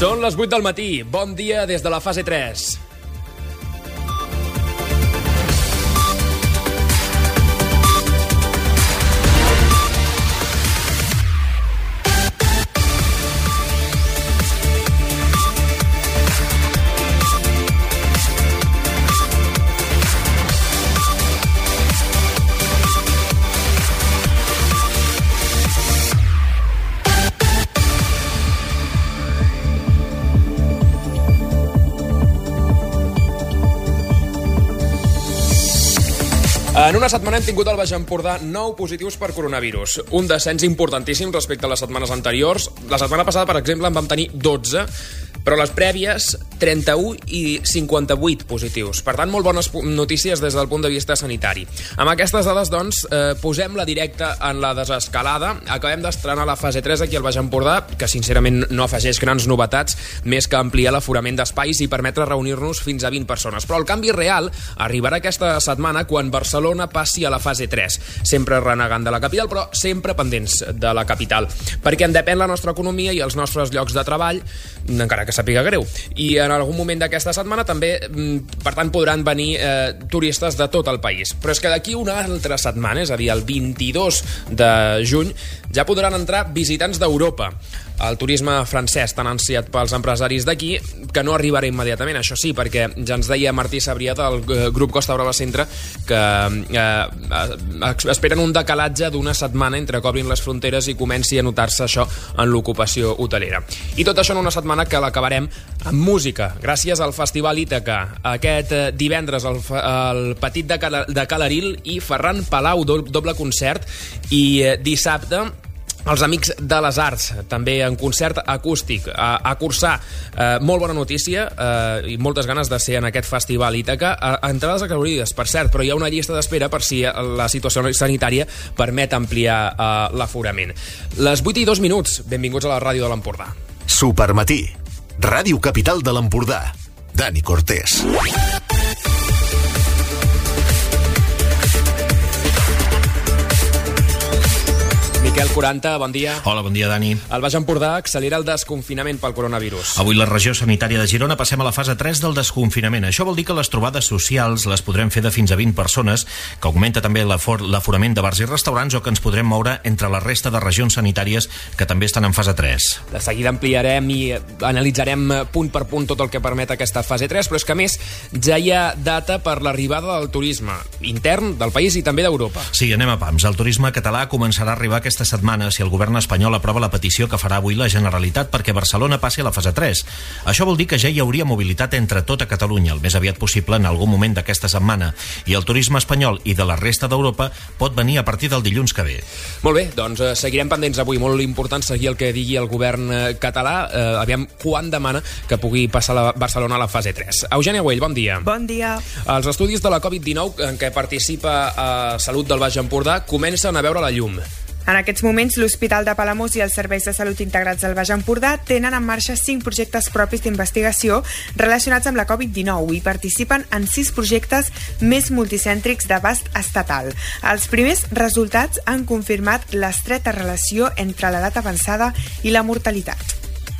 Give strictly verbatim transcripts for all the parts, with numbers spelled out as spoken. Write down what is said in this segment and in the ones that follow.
Són les vuit del matí. Bon dia des de la fase tres. En una setmana hem tingut al Baix Empordà nou positius per coronavirus. Un descens importantíssim respecte a les setmanes anteriors. La setmana passada, per exemple, en vam tenir dotze, però les prèvies, trenta-u i cinquanta-vuit positius. Per tant, molt bones notícies des del punt de vista sanitari. Amb aquestes dades, doncs, eh, posem la directa en la desescalada. Acabem d'estrenar la fase tres aquí al Baix Empordà, que sincerament no afegeix grans novetats, més que ampliar l'aforament d'espais i permetre reunir-nos fins a vint persones. Però el canvi real arribarà aquesta setmana quan Barcelona passi a la fase tres. Sempre renegant de la capital, però sempre pendents de la capital. Perquè en depèn la nostra economia i els nostres llocs de treball, encara que sàpiga greu. I en algun moment d'aquesta setmana també, per tant, podran venir eh, turistes de tot el país. Però és que d'aquí una altra setmana, és a dir, el vint-i-dos de juny, ja podran entrar visitants d'Europa. El turisme francès, tan ansiat pels empresaris d'aquí, que no arribarà immediatament, això sí, perquè ja ens deia Martí Sabrià del grup Costa Brava Centre que eh, esperen un decalatge d'una setmana entre que obrin les fronteres i comenci a notar-se això en l'ocupació hotelera. I tot això en una setmana que l'acabarem amb música, gràcies al Festival Ítaca. Aquest divendres el, el Petit de, Cal de Calaril i Ferran Palau, do doble concert, i eh, dissabte els Amics de les Arts, també en concert acústic. A, a Cursar, eh, molt bona notícia eh, i moltes ganes de ser en aquest Festival Ítaca. A, a entrades acolorides, per cert, però hi ha una llista d'espera per si la situació sanitària permet ampliar eh, l'aforament. Les vuit i dos minuts, benvinguts a la ràdio de l'Empordà. Supermatí, Ràdio Capital de l'Empordà. Dani Cortés. Miquel quaranta, bon dia. Hola, bon dia, Dani. El Baix Empordà accelera el desconfinament pel coronavirus. Avui la regió sanitària de Girona passem a la fase tres del desconfinament. Això vol dir que les trobades socials les podrem fer de fins a vint persones, que augmenta també l'aforament de bars i restaurants, o que ens podrem moure entre la resta de regions sanitàries que també estan en fase tres. De seguida ampliarem i analitzarem punt per punt tot el que permet aquesta fase tres, però és que a més ja hi ha data per l'arribada del turisme intern del país i també d'Europa. Sí, anem a pams. El turisme català començarà a arribar aquesta setmana si el govern espanyol aprova la petició que farà avui la Generalitat perquè Barcelona passi a la fase tres. Això vol dir que ja hi hauria mobilitat entre tota Catalunya el més aviat possible en algun moment d'aquesta setmana, i el turisme espanyol i de la resta d'Europa pot venir a partir del dilluns que ve. Molt bé, doncs eh, seguirem pendents avui. Molt important seguir el que digui el govern eh, català. Eh, aviam quan demana que pugui passar la Barcelona a la fase tres. Eugènia Güell, bon dia. Bon dia. Els estudis de la Covid dinou en què participa a Salut del Baix Empordà comencen a veure la llum. En aquests moments, l'Hospital de Palamós i els Serveis de Salut Integrats del Baix Empordà tenen en marxa cinc projectes propis d'investigació relacionats amb la Covid dinou i participen en sis projectes més multicèntrics d'abast estatal. Els primers resultats han confirmat l'estreta relació entre l'edat avançada i la mortalitat.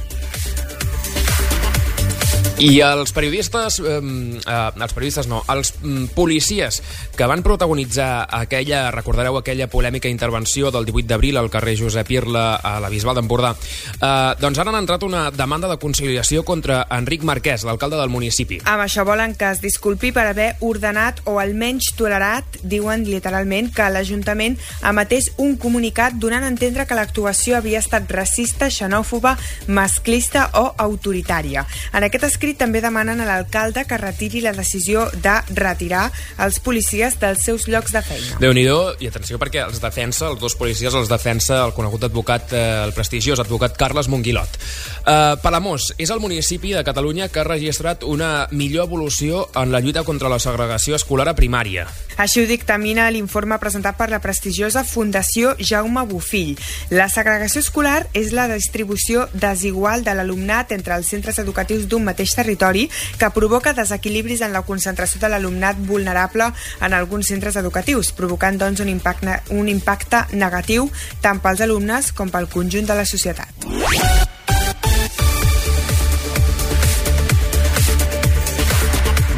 I els periodistes, eh, els periodistes no, els mm, policies que van protagonitzar aquella, recordareu aquella polèmica intervenció del divuit d'abril al carrer Josep Irla a la Bisbal d'Empordà, eh, doncs han entrat una demanda de conciliació contra Enric Marquès, l'alcalde del municipi. Amb això volen que es disculpi per haver ordenat o almenys tolerat, diuen literalment, que l'Ajuntament emetés un comunicat donant a entendre que l'actuació havia estat racista, xenòfoba, masclista o autoritària. En aquest escrit també demanen a l'alcalde que retiri la decisió de retirar els policies dels seus llocs de feina. Déu-n'hi-do, i atenció perquè els defensa, els dos policies els defensa el conegut advocat, eh, el prestigiós advocat Carles Monguilot. Eh, Palamós és el municipi de Catalunya que ha registrat una millor evolució en la lluita contra la segregació escolar a primària. Així ho dictamina l'informe presentat per la prestigiosa Fundació Jaume Bofill. La segregació escolar és la distribució desigual de l'alumnat entre els centres educatius d'un mateix territori que provoca desequilibris en la concentració de l'alumnat vulnerable en alguns centres educatius, provocant doncs un impacte, un impacte negatiu tant pels alumnes com pel conjunt de la societat.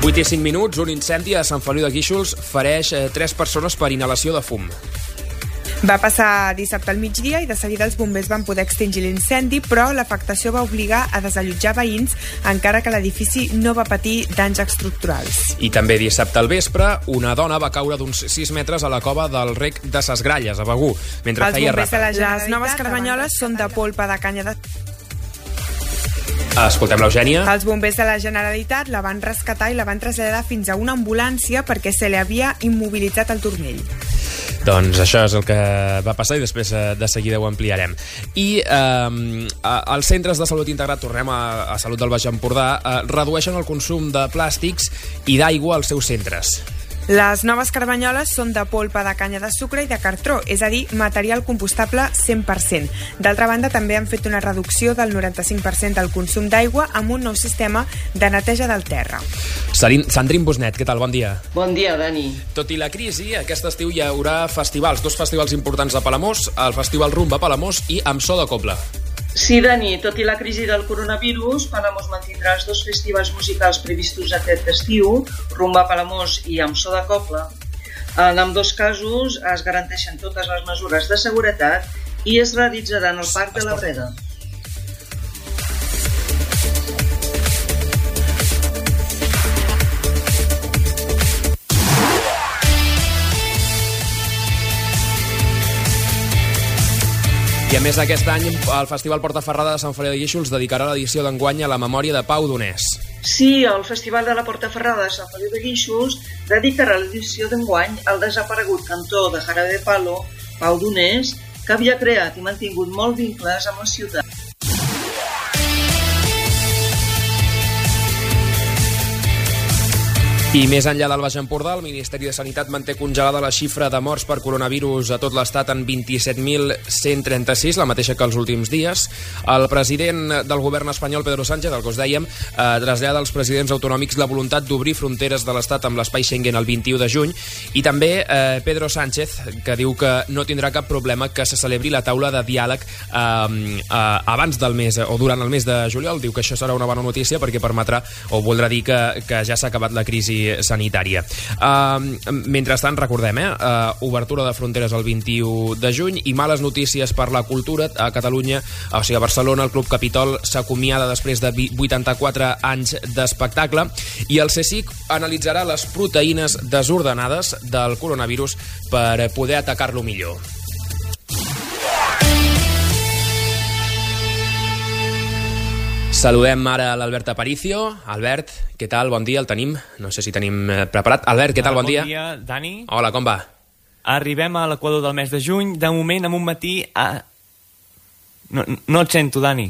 vuit i cinc minuts, un incendi a Sant Feliu de Guíxols fereix eh, tres persones per inhalació de fum. Va passar dissabte al migdia i de seguida els bombers van poder extingir l'incendi, però l'afectació va obligar a desallotjar veïns, encara que l'edifici no va patir danys estructurals. I també dissabte al vespre, una dona va caure d'uns sis metres a la cova del rec de Ses Gralles, a Begur, mentre els feia bombers de ràfec. la Les noves carmanyoles són de polpa de canya de... Escoltem l'Eugènia. Els bombers de la Generalitat la van rescatar i la van traslladar fins a una ambulància perquè se li havia immobilitzat el turmell. Doncs això és el que va passar i després eh, de seguida ho ampliarem. I eh, als centres de salut integrat, tornem a, a Salut del Baix Empordà, eh, redueixen el consum de plàstics i d'aigua als seus centres. Les noves carmanyoles són de polpa de canya de sucre i de cartró, és a dir, material compostable cent per cent. D'altra banda, també han fet una reducció del noranta-cinc per cent del consum d'aigua amb un nou sistema de neteja del terra. Sandrine Busnet, què tal? Bon dia. Bon dia, Dani. Tot i la crisi, aquest estiu hi haurà festivals, dos festivals importants a Palamós, el Festival Rumba Palamós i Amb so de Cobla. Sí, Dani, tot i la crisi del coronavirus, Palamós mantindrà els dos festivals musicals previstos aquest estiu, Rumba Palamós i Amb so de Cobla. En ambdós casos es garanteixen totes les mesures de seguretat i es realitzaran al Parc de la Breda. I a més aquest any, el Festival Portaferrada de Sant Feliu de Guíxols dedicarà l'edició d'enguany a la memòria de Pau Donés. Sí, el Festival de la Portaferrada de Sant Feliu de Guíxols dedicarà l'edició d'enguany al desaparegut cantor de Jarabe de Palo, Pau Donés, que havia creat i mantingut molts vincles amb la ciutat. I més enllà del Baix Empordà, el Ministeri de Sanitat manté congelada la xifra de morts per coronavirus a tot l'estat en vint-i-set mil cent trenta-sis, la mateixa que els últims dies. El president del govern espanyol, Pedro Sánchez, el que us dèiem, eh, trasllada als presidents autonòmics la voluntat d'obrir fronteres de l'estat amb l'espai Schengen el vint-i-u de juny, i també eh, Pedro Sánchez, que diu que no tindrà cap problema que se celebri la taula de diàleg eh, eh, abans del mes, o durant el mes de juliol. Diu que això serà una bona notícia perquè permetrà, o voldrà dir que, que ja s'ha acabat la crisi sanitària. Uh, mentrestant, recordem, eh, uh, obertura de fronteres el vint-i-u de juny i males notícies per la cultura a Catalunya, o sigui, a Barcelona, el Club Capitol s'acomiada després de vuitanta-quatre anys d'espectacle i el CSIC analitzarà les proteïnes desordenades del coronavirus per poder atacar-lo millor. Saludem ara a l'Albert Aparicio. Albert, què tal? Bon dia, el tenim. No sé si tenim preparat. Albert, què tal? Bon dia. Bon dia, Dani. Hola, com va? Arribem a l'equador del mes de juny. De moment, en un matí... A... No, no et sento, Dani.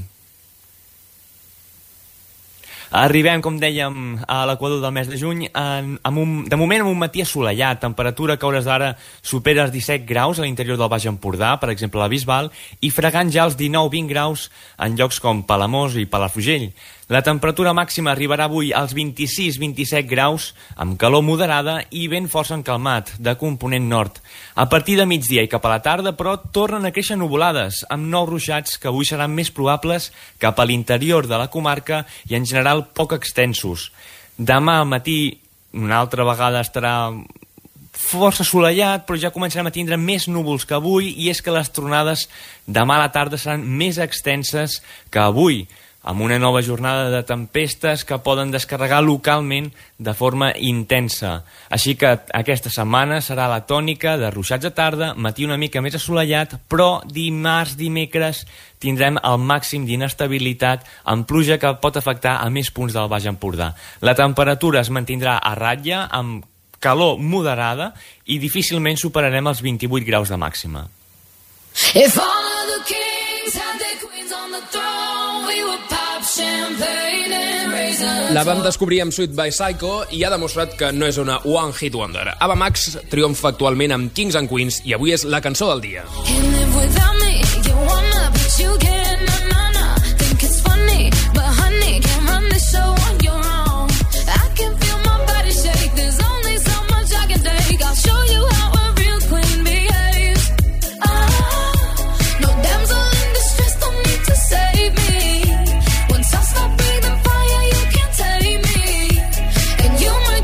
Arribem, com dèiem, a l'equador del mes de juny, en, en un, de moment amb un matí assolellat, temperatura que a hores d'ara supera els disset graus a l'interior del Baix Empordà, per exemple a la Bisbal, i fregant ja els dinou vint graus en llocs com Palamós i Palafrugell. La temperatura màxima arribarà avui als vint-i-sis vint-i-set graus, amb calor moderada i vent força encalmat, de component nord. A partir de migdia i cap a la tarda, però, tornen a créixer nuvolades, amb nous ruixats que avui seran més probables cap a l'interior de la comarca i en general poc extensos. Demà al matí una altra vegada estarà força assolellat, però ja començarem a tindre més núvols que avui, i és que les tronades demà a la tarda seran més extenses que avui, amb una nova jornada de tempestes que poden descarregar localment de forma intensa. Així que aquesta setmana serà la tònica de ruixats a tarda, matí una mica més assolellat, però dimarts, dimecres tindrem el màxim d'inestabilitat amb pluja que pot afectar a més punts del Baix Empordà. La temperatura es mantindrà a ratlla, amb calor moderada, i difícilment superarem els vint-i-vuit graus de màxima. If all of the kings had their queens on the throne, we would pop champagne and raisins. La vam descobrir amb Sweet by Psycho i ha demostrat que no és una one hit wonder. Ava Max triomfa actualment amb Kings and Queens i avui és la cançó del dia. Can't live without me, you wanna, but you can't, na na na. Think it's funny, but honey, can't run the show on your own. I can feel my body shake, there's only so much I can take. I'll show you how a real queen behaves. Ah, no damsel in distress, don't need to save me. Once I stop breathing fire, you can't take me. And you might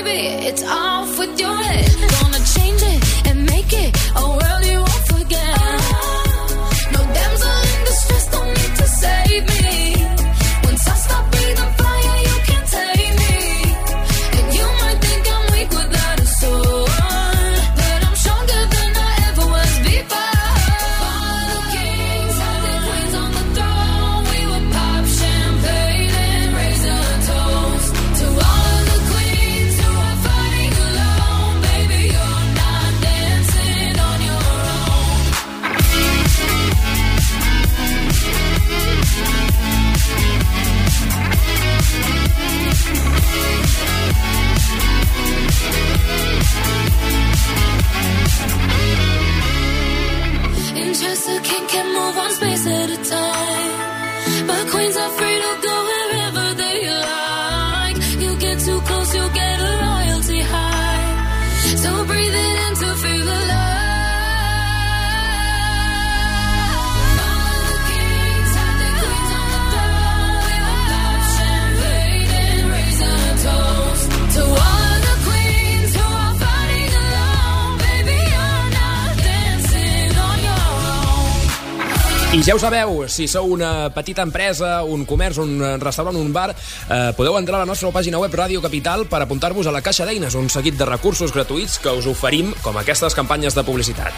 baby, it's off with your head. Gonna change it and make it a world you won't forget. No damsel in distress, don't need to save me. Once I stop breathing fire, you can't take me. And you might think I'm weak without a sword, but I'm stronger than I ever was before. All the kings had their queens on the throne. We would pop champagne and raise a toast to all the queens who are fighting alone. Baby, you're not dancing on your own. In chess, a king can move one space at a time, but queens are free to go wherever they like. You get too close, you'll get a royalty high. So breathe it in to feel alive. All the kings had their queens on the throne. We would pop champagne and raise a toast to all the queens who are fighting alone. Baby, you're not dancing on your own. I ja ho sabeu, si sou una petita empresa, un comerç, un restaurant, un bar, eh, podeu entrar a la nostra pàgina web Ràdio Capital per apuntar-vos a la Caixa d'Eines, un seguit de recursos gratuïts que us oferim com aquestes campanyes de publicitat.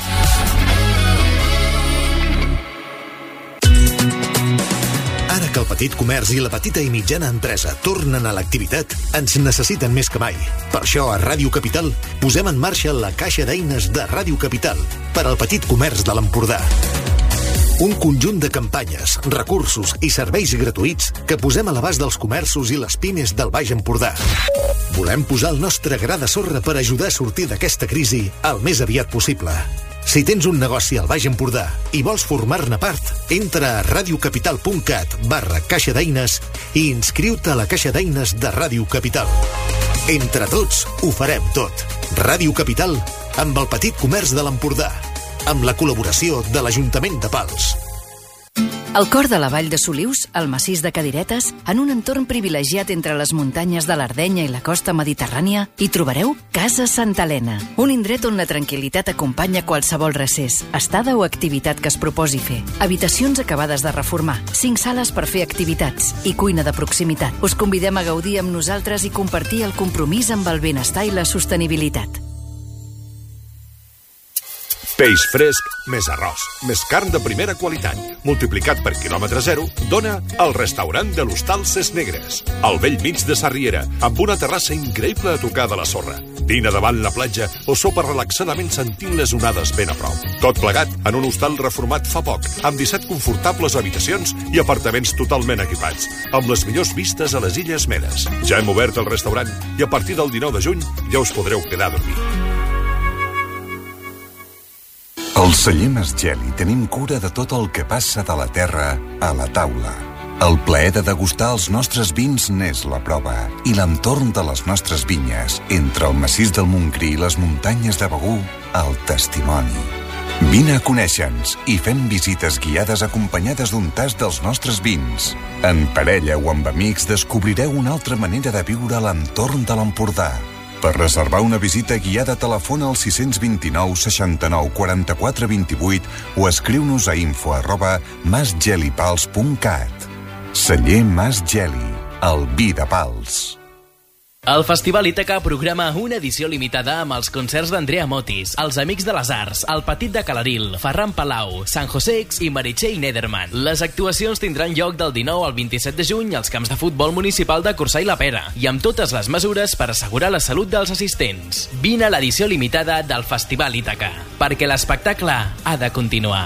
Ara que el petit comerç i la petita i mitjana empresa tornen a l'activitat, ens necessiten més que mai. Per això, a Ràdio Capital, posem en marxa la Caixa d'Eines de Ràdio Capital per al petit comerç de l'Empordà. Un conjunt de campanyes, recursos i serveis gratuïts que posem a l'abast dels comerços i les pimes del Baix Empordà. Volem posar el nostre gra de sorra per ajudar a sortir d'aquesta crisi el més aviat possible. Si tens un negoci al Baix Empordà i vols formar-ne part, entra a radiocapital.cat barra Caixa d'Eines i inscriu-te a la Caixa d'Eines de Ràdio Capital. Entre tots, ho farem tot. Ràdio Capital, amb el petit comerç de l'Empordà, amb la col·laboració de l'Ajuntament de Pals. Al cor de la vall de Solius, al massís de Cadiretes, en un entorn privilegiat entre les muntanyes de l'Ardenya i la costa mediterrània, hi trobareu Casa Santa Helena, un indret on la tranquil·litat acompanya qualsevol recés, estada o activitat que es proposi fer. Habitacions acabades de reformar, cinc sales per fer activitats i cuina de proximitat. Us convidem a gaudir amb nosaltres i compartir el compromís amb el benestar i la sostenibilitat. Peix fresc, més arròs, més carn de primera qualitat, multiplicat per quilòmetre zero, dona el restaurant de l'Hostal Ses Negres, al vell mig de Sarriera, amb una terrassa increïble a tocar de la sorra. Dina davant la platja o sopa relaxadament sentint les onades ben a prop. Tot plegat en un hostal reformat fa poc, amb disset confortables habitacions i apartaments totalment equipats, amb les millors vistes a les Illes Medes. Ja hem obert el restaurant i a partir del dinou de juny ja us podreu quedar a dormir. Al celler Masgeli tenim cura de tot el que passa de la terra a la taula. El plaer de degustar els nostres vins n'és la prova i l'entorn de les nostres vinyes, entre el massís del Montgrí i les muntanyes de Begur, el testimoni. Vine a conèixer-nos i fem visites guiades acompanyades d'un tast dels nostres vins. En parella o amb amics descobrireu una altra manera de viure l'entorn de l'Empordà. Per reservar una visita guiada, telefona al sis dos nou, seixanta-nou, quaranta-quatre, vint-i-vuit o escriu-nos a info arroba masgelipals punt cat. Celler Masgeli, el vi de Pals. El Festival Ítaca programa una edició limitada amb els concerts d'Andrea Motis, Els Amics de les Arts, El Petit de Calaril, Ferran Palau, San José X i Meritxell Nederman. Les actuacions tindran lloc del dinou al vint-i-set de juny als camps de futbol municipal de Corçà i la Pera i amb totes les mesures per assegurar la salut dels assistents. Vine a l'edició limitada del Festival Ítaca, perquè l'espectacle ha de continuar.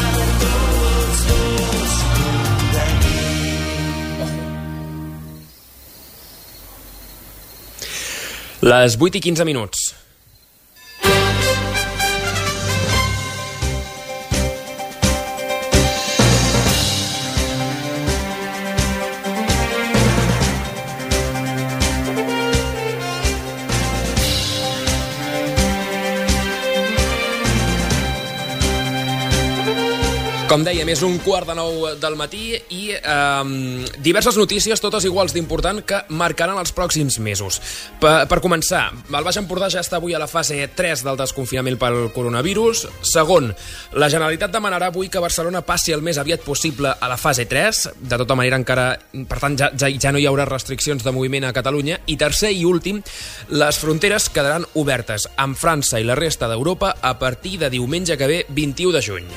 Les vuit i quinze minuts. Com dèiem, és un quart de nou del matí i eh, diverses notícies, totes iguals d'important, que marcaran els pròxims mesos. Per, per començar, el Baix Empordà ja està avui a la fase tres del desconfinament pel coronavirus. Segon, la Generalitat demanarà avui que Barcelona passi el més aviat possible a la fase tres. De tota manera, encara, per tant, ja, ja, ja no hi haurà restriccions de moviment a Catalunya. I tercer i últim, les fronteres quedaran obertes amb França i la resta d'Europa a partir de diumenge que ve, vint-i-u de juny.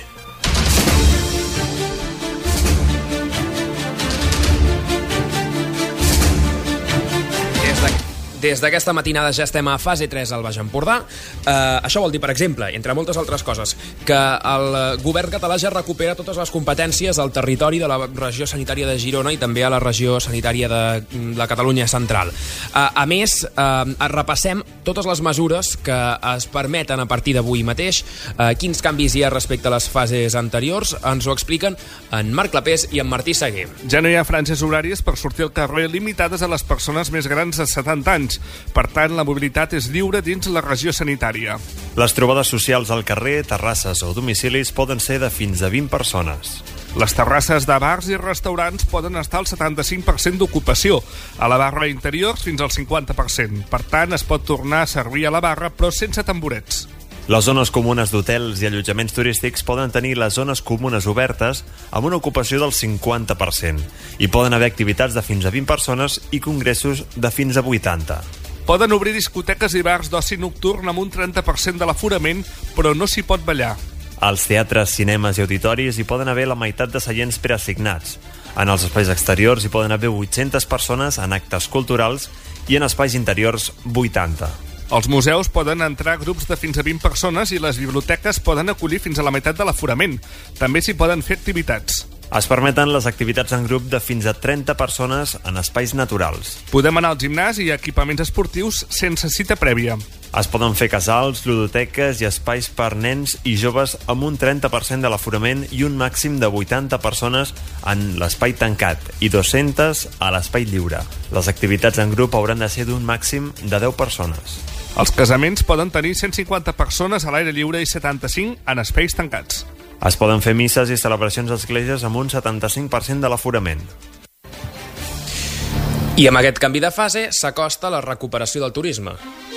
Des d'aquesta matinada ja estem a fase tres al Baix Empordà. Eh, això vol dir, per exemple, entre moltes altres coses, que el govern català ja recupera totes les competències al territori de la regió sanitària de Girona i també a la regió sanitària de la Catalunya central. Eh, a més, eh, repassem totes les mesures que es permeten a partir d'avui mateix. Eh, quins canvis hi ha respecte a les fases anteriors ens ho expliquen en Marc Clapés i en Martí Seguer. Ja no hi ha franges horàries per sortir al carrer limitades a les persones més grans de setanta anys. Per tant, la mobilitat és lliure dins la regió sanitària. Les trobades socials al carrer, terrasses o domicilis poden ser de fins a vint persones. Les terrasses de bars i restaurants poden estar al setanta-cinc per cent d'ocupació, a la barra interior fins al cinquanta per cent. Per tant, es pot tornar a servir a la barra, però sense tamborets. Les zones comunes d'hotels i allotjaments turístics poden tenir les zones comunes obertes amb una ocupació del cinquanta per cent. Hi poden haver activitats de fins a vint persones i congressos de fins a vuitanta. Poden obrir discoteques i bars d'oci nocturn amb un trenta per cent de l'aforament, però no s'hi pot ballar. Als teatres, cinemes i auditoris hi poden haver la meitat de seients preassignats. En els espais exteriors hi poden haver vuit-centes persones en actes culturals i en espais interiors vuitanta. Els museus poden entrar grups de fins a vint persones i les biblioteques poden acollir fins a la meitat de l'aforament. També s'hi poden fer activitats. Es permeten les activitats en grup de fins a trenta persones en espais naturals. Podem anar al gimnàs i equipaments esportius sense cita prèvia. Es poden fer casals, ludoteques i espais per nens i joves amb un trenta per cent de l'aforament i un màxim de vuitanta persones en l'espai tancat i dues-centes a l'espai lliure. Les activitats en grup hauran de ser d'un màxim de deu persones. Els casaments poden tenir cent cinquanta persones a l'aire lliure i setanta-cinc en espais tancats. Es poden fer misses i celebracions a esglésies amb un setanta-cinc per cent de l'aforament. I amb aquest canvi de fase s'acosta la recuperació del turisme.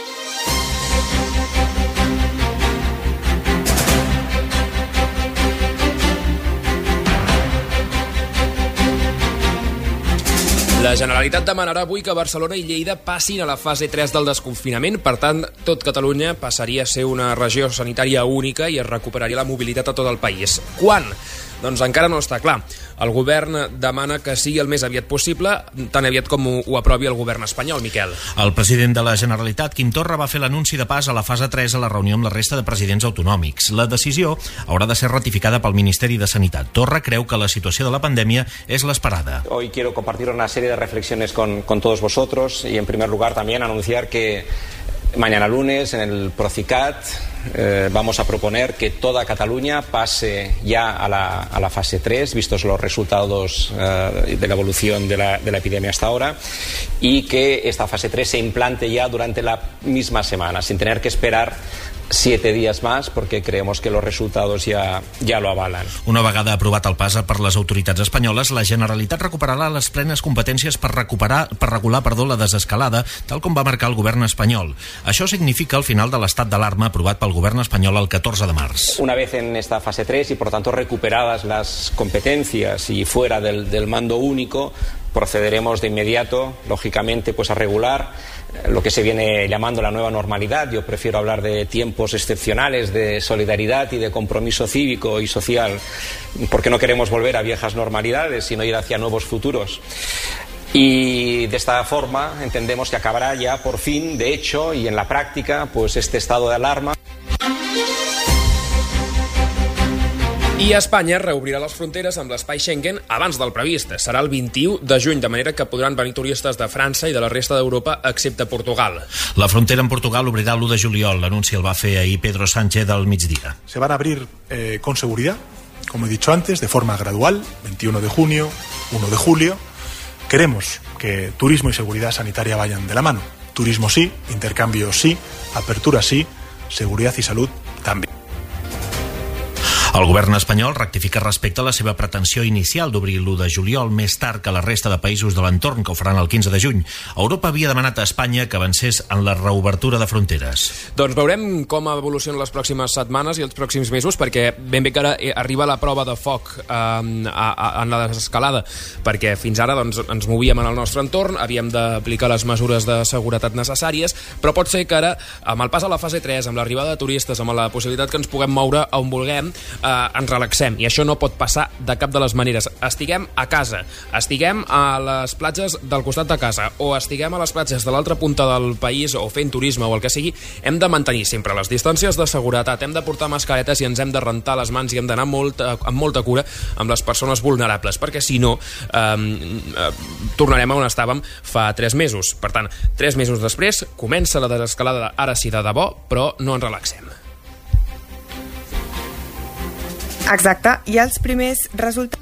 La Generalitat demanarà avui que Barcelona i Lleida passin a la fase tres del desconfinament. Per tant, tot Catalunya passaria a ser una regió sanitària única i es recuperaria la mobilitat a tot el país. Quan? Doncs encara no està clar. El govern demana que sigui el més aviat possible, tan aviat com ho, ho aprovi el govern espanyol, Miquel. El president de la Generalitat, Quim Torra, va fer l'anunci de pas a la fase tres a la reunió amb la resta de presidents autonòmics. La decisió haurà de ser ratificada pel Ministeri de Sanitat. Torra creu que la situació de la pandèmia és l'esperada. Hoy quiero compartir una serie de reflexiones con, con todos vosotros y en primer lugar también anunciar que mañana lunes en el Procicat eh, vamos a proponer que toda Cataluña pase ya a la, a la fase tres, vistos los resultados eh, de la evolución de la, de la epidemia hasta ahora, y que esta fase tres se implante ya durante la misma semana, sin tener que esperar siete días más, porque creemos que los resultados ya, ya lo avalan. Una vegada aprovat el pas per les autoritats espanyoles, la Generalitat recuperarà les plenes competències per, recuperar, per regular perdó, la desescalada, tal com va marcar el govern espanyol. Això significa el final de l'estat d'alarma aprovat pel govern espanyol el catorze de març. Una vez en esta fase tres y por tanto recuperadas las competencias y fuera del, del mando único, procederemos de inmediato, lógicamente, pues a regular lo que se viene llamando la nueva normalidad. Yo prefiero hablar de tiempos excepcionales de solidaridad y de compromiso cívico y social, porque no queremos volver a viejas normalidades, sino ir hacia nuevos futuros. Y de esta forma entendemos que acabará ya por fin, de hecho, y en la práctica, pues este estado de alarma. I Espanya reobrirà les fronteres amb l'espai Schengen abans del previst. Serà el vint-i-u de juny, de manera que podran venir turistes de França i de la resta d'Europa, excepte Portugal. La frontera amb Portugal obrirà l'u de juliol. L'anunci el va fer ahir Pedro Sánchez al migdia. Se van a abrir eh, con seguridad, como he dicho antes, de forma gradual, veintiuno de junio, uno de julio. Queremos que turismo y seguridad sanitaria vayan de la mano. Turismo sí, intercambio sí, apertura sí, seguridad y salud también. El govern espanyol rectifica respecte a la seva pretensió inicial d'obrir l'u de juliol més tard que la resta de països de l'entorn, que ho faran el quinze de juny. Europa havia demanat a Espanya que avancés en la reobertura de fronteres. Doncs veurem com evolucionen les pròximes setmanes i els pròxims mesos, perquè ben bé que ara arriba la prova de foc eh, a, a, en la desescalada, perquè fins ara doncs, ens movíem en el nostre entorn, havíem d'aplicar les mesures de seguretat necessàries, però pot ser que ara, amb el pas a la fase tres, amb l'arribada de turistes, amb la possibilitat que ens puguem moure on vulguem, eh, ens relaxem, i això no pot passar de cap de les maneres. Estiguem a casa, estiguem a les platges del costat de casa, o estiguem a les platges de l'altra punta del país, o fent turisme o el que sigui, hem de mantenir sempre les distàncies de seguretat, hem de portar mascaretes i ens hem de rentar les mans i hem d'anar molt, amb molta cura amb les persones vulnerables, perquè si no eh, eh, tornarem a on estàvem fa tres mesos. Per tant, tres mesos després comença la desescalada, ara sí de debò, però no ens relaxem. Exacte, i els primers resultats...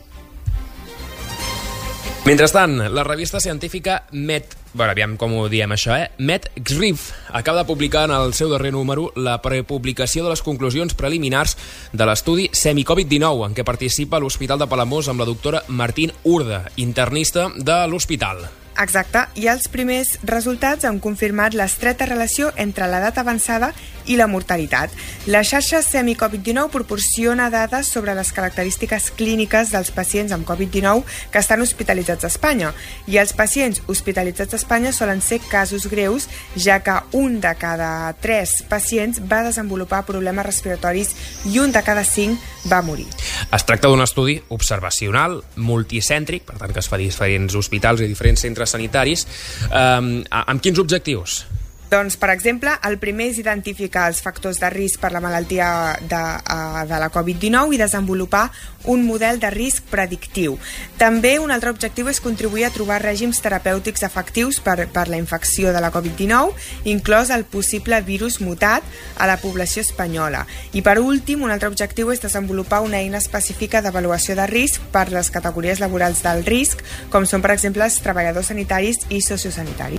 Mentrestant, la revista científica Met... Bueno, aviam com ho diem això, eh? MedXRIV acaba de publicar en el seu darrer número la prepublicació de les conclusions preliminars de l'estudi Semi-Covid dinou, en què participa l'Hospital de Palamós amb la doctora Martín Urda, internista de l'hospital. Exacte, i els primers resultats han confirmat l'estreta relació entre l'edat avançada i la mortalitat. La xarxa Semi-Covid dinou proporciona dades sobre les característiques clíniques dels pacients amb Covid dinou que estan hospitalitzats a Espanya, i els pacients hospitalitzats a Espanya solen ser casos greus, ja que un de cada tres pacients va desenvolupar problemes respiratoris i un de cada cinc va morir. Es tracta d'un estudi observacional, multicèntric, per tant que es fa a diferents hospitals i diferents centres sanitaris. Um, amb quins objectius? Doncs, per exemple, el primer és identificar els factors de risc per la malaltia de, de la Covid dinou i desenvolupar un model de risc predictiu. També un altre objectiu és contribuir a trobar règims terapèutics efectius per, per la infecció de la Covid dinou, inclòs el possible virus mutat a la població espanyola. I per últim, un altre objectiu és desenvolupar una eina específica d'avaluació de risc per les categories laborals del risc, com són, per exemple, els treballadors sanitaris i sociosanitaris.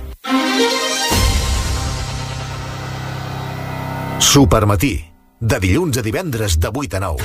Supermatí, de dilluns a divendres de vuit a nou.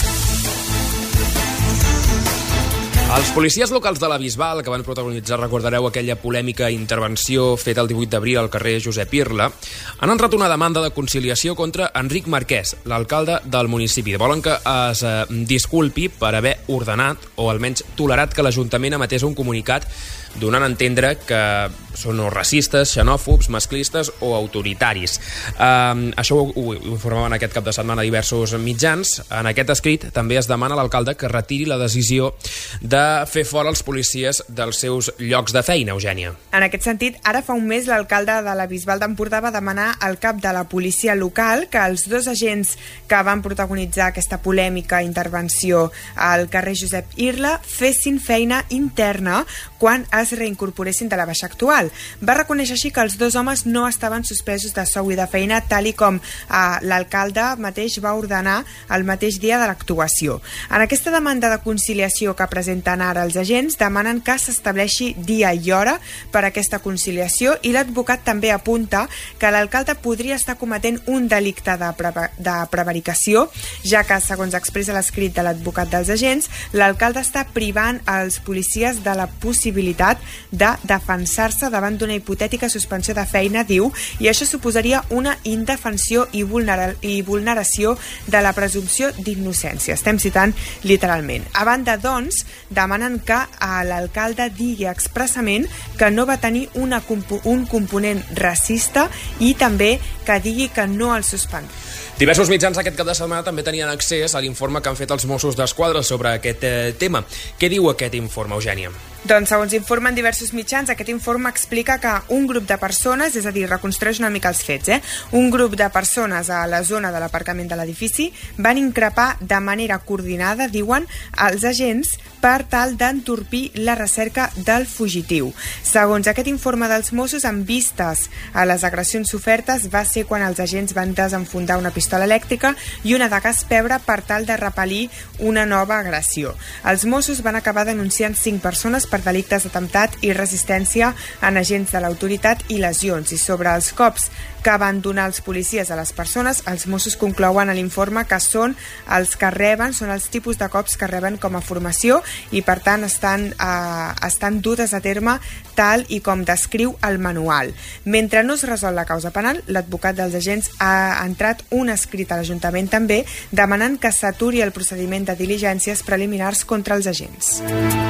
Els policies locals de la Bisbal, que van protagonitzar, recordareu, aquella polèmica intervenció feta el divuit d'abril al carrer Josep Irla, han entrat una demanda de conciliació contra Enric Marquès, l'alcalde del municipi. Volen que es eh, disculpi per haver ordenat, o almenys tolerat, que l'Ajuntament emetés un comunicat donant a entendre que són o racistes, xenòfobs, masclistes o autoritaris. Um, això ho, ho, ho informaven aquest cap de setmana diversos mitjans. En aquest escrit també es demana a l'alcalde que retiri la decisió de fer fora els policies dels seus llocs de feina, Eugènia. En aquest sentit, ara fa un mes l'alcalde de la Bisbal d'Empordà va demanar al cap de la policia local que els dos agents que van protagonitzar aquesta polèmica intervenció al carrer Josep Irla fessin feina interna quan es reincorporessin de la baixa actual. Va reconèixer així que els dos homes no estaven suspesos de sou i de feina, tal i com eh, l'alcalde mateix va ordenar el mateix dia de l'actuació. En aquesta demanda de conciliació que presenten ara els agents, demanen que s'estableixi dia i hora per a aquesta conciliació, i l'advocat també apunta que l'alcalde podria estar cometent un delicte de, pre de prevaricació, ja que, segons expressa l'escrit de l'advocat dels agents, l'alcalde està privant els policies de la possibilitat de defensar-se davant d'una hipotètica suspensió de feina, diu, i això suposaria una indefensió i, vulnera i vulneració de la presumpció d'innocència. Estem citant literalment. A banda, doncs, demanen que l'alcalde digui expressament que no va tenir una comp un component racista, i també que digui que no el suspèn. Diversos mitjans aquest cap de setmana també tenien accés a l'informe que han fet els Mossos d'Esquadra sobre aquest eh, tema. Què diu aquest informe, Eugènia? Doncs, segons informen diversos mitjans, aquest informe explica que un grup de persones, és a dir, reconstrueix una mica els fets, eh? un grup de persones a la zona de l'aparcament de l'edifici van increpar de manera coordinada, diuen, els agents per tal d'entorpir la recerca del fugitiu. Segons aquest informe dels Mossos, en vistes a les agressions sofertes, va ser quan els agents van desenfundar una pistola elèctrica i una de gas pebre per tal de repel·lir una nova agressió. Els Mossos van acabar denunciant cinc persones per delictes d'atemptat i resistència en agents de l'autoritat i lesions. I sobre els cops que van donar els policies a les persones, els Mossos conclouen a l'informe que són els que reben, són els tipus de cops que reben com a formació i per tant estan, eh, estan dutes a terme tal i com descriu el manual. Mentre no es resol la causa penal, l'advocat dels agents ha entrat un escrit a l'Ajuntament també demanant que s'aturi el procediment de diligències preliminars contra els agents.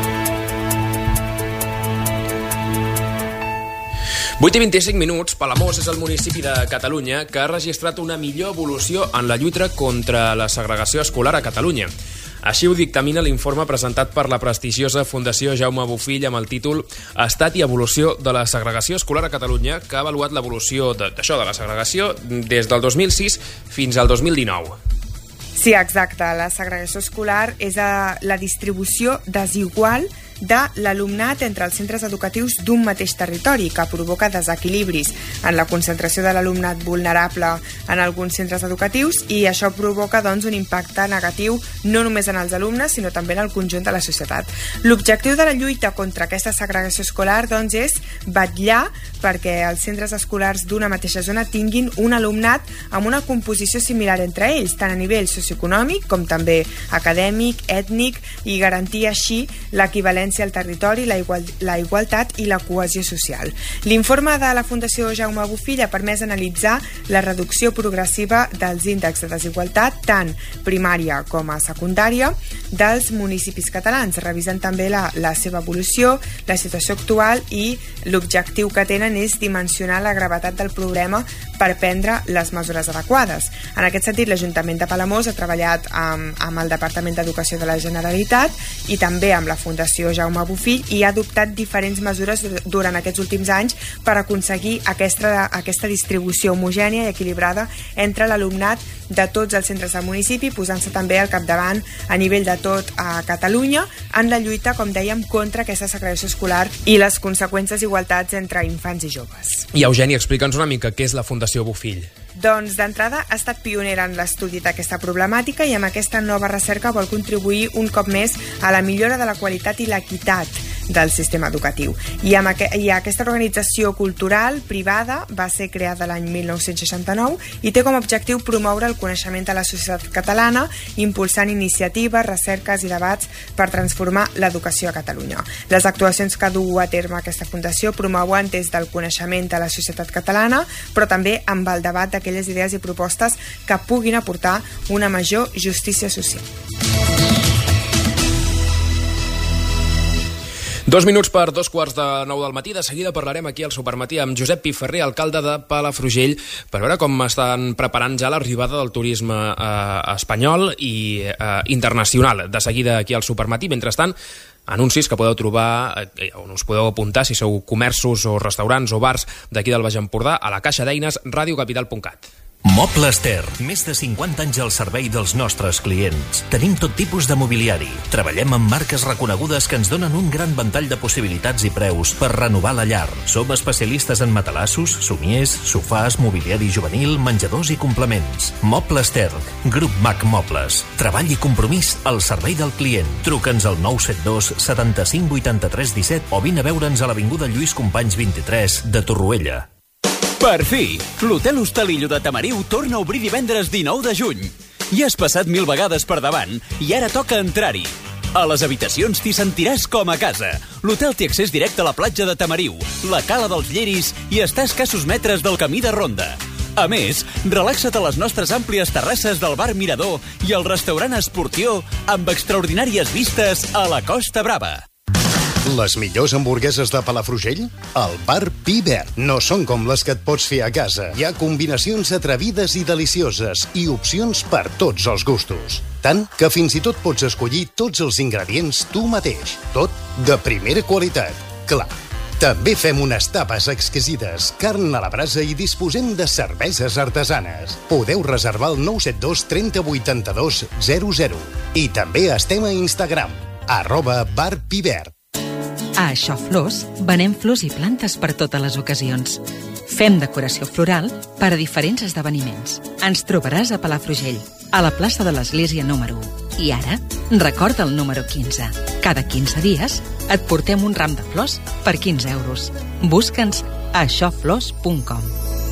vuit i vint-i-cinc minuts, Palamós és el municipi de Catalunya que ha registrat una millor evolució en la lluita contra la segregació escolar a Catalunya. Així ho dictamina l'informe presentat per la prestigiosa Fundació Jaume Bofill amb el títol Estat i evolució de la segregació escolar a Catalunya, que ha avaluat l'evolució d'això, de la segregació, des del dos mil sis fins al dos mil dinou. Sí, exacte. La segregació escolar és la distribució desigual de l'alumnat entre els centres educatius d'un mateix territori, que provoca desequilibris en la concentració de l'alumnat vulnerable en alguns centres educatius, i això provoca doncs, un impacte negatiu no només en els alumnes, sinó també en el conjunt de la societat. L'objectiu de la lluita contra aquesta segregació escolar doncs, és vetllar perquè els centres escolars d'una mateixa zona tinguin un alumnat amb una composició similar entre ells, tant a nivell socioeconòmic com també acadèmic, ètnic, i garantir així l'equivalència al territori, la, igual, la igualtat i la cohesió social. L'informe de la Fundació Jaume Bofill ha permès analitzar la reducció progressiva dels índexs de desigualtat, tant primària com a secundària, dels municipis catalans, revisant també la, la seva evolució, la situació actual, i l'objectiu que tenen és dimensionar la gravetat del problema per prendre les mesures adequades. En aquest sentit, l'Ajuntament de Palamós ha treballat amb, amb el Departament d'Educació de la Generalitat i també amb la Fundació Jaume Bofill, i ha adoptat diferents mesures durant aquests últims anys per aconseguir aquesta, aquesta distribució homogènia i equilibrada entre l'alumnat de tots els centres del municipi, posant-se també al capdavant a nivell de tot a Catalunya en la lluita, com dèiem, contra aquesta segregació escolar i les conseqüents desigualtats entre infants i joves. I Eugeni, explica'ns una mica què és la Fundació Bofill. Doncs, d'entrada, ha estat pionera en l'estudi d'aquesta problemàtica i amb aquesta nova recerca vol contribuir un cop més a la millora de la qualitat i l'equitat del sistema educatiu. I, amb aqu i aquesta organització cultural privada va ser creada l'any mil nou-cents seixanta-nou i té com a objectiu promoure el coneixement de la societat catalana, impulsant iniciatives, recerques i debats per transformar l'educació a Catalunya. Les actuacions que du a terme aquesta fundació promouen des del coneixement de la societat catalana, però també amb el debat d'aquelles idees i propostes que puguin aportar una major justícia social. Dos minuts per dos quarts de nou del matí. De seguida parlarem aquí al Supermatí amb Josep Piferrer, alcalde de Palafrugell, per veure com estan preparant ja l'arribada del turisme eh, espanyol i eh, internacional. De seguida aquí al Supermatí. Mentrestant, anuncis que podeu trobar, eh, on us podeu apuntar si sou comerços o restaurants o bars d'aquí del Baix Empordà, a la caixa d'eines radiocapital punt cat. Mobles Ter, més de cinquanta anys al servei dels nostres clients. Tenim tot tipus de mobiliari. Treballem amb marques reconegudes que ens donen un gran ventall de possibilitats i preus per renovar la llar. Som especialistes en matalassos, somiers, sofàs, mobiliari juvenil, menjadors i complements. Mobles Ter, Grup Mac Mobles. Treball i compromís al servei del client. Truca'ns al nou set dos setanta-cinc vuitanta-tres disset o vine a veure'ns a l'avinguda Lluís Companys vint-i-tres de Torroella. Per fi! L'Hotel Hostalillo de Tamariu torna a obrir divendres dinou de juny. Ja has passat mil vegades per davant i ara toca entrar-hi. A les habitacions t'hi sentiràs com a casa. L'hotel té accés directe a la platja de Tamariu, la Cala dels Lleris i està a escassos metres del camí de Ronda. A més, relaxa't a les nostres àmplies terrasses del bar Mirador i al restaurant Esportió amb extraordinàries vistes a la Costa Brava. Les millors hamburgueses de Palafrugell? Al bar Piber. No són com les que et pots fer a casa. Hi ha combinacions atrevides i delicioses i opcions per tots els gustos. Tant que fins i tot pots escollir tots els ingredients tu mateix. Tot de primera qualitat. Clar. També fem unes tapes exquisites, carn a la brasa i disposem de cerveses artesanes. Podeu reservar al nou set dos trenta vuitanta-dos zero zero. I també estem a Instagram, arroba bar Piber. A Això Flors venem flors i plantes per totes les ocasions. Fem decoració floral per a diferents esdeveniments. Ens trobaràs a Palafrugell, a la plaça de l'Església número u. I ara, recorda el número quinze. Cada quinze dies Et portem un ram de flors per quinze euros. Busca'ns a això flors punt com.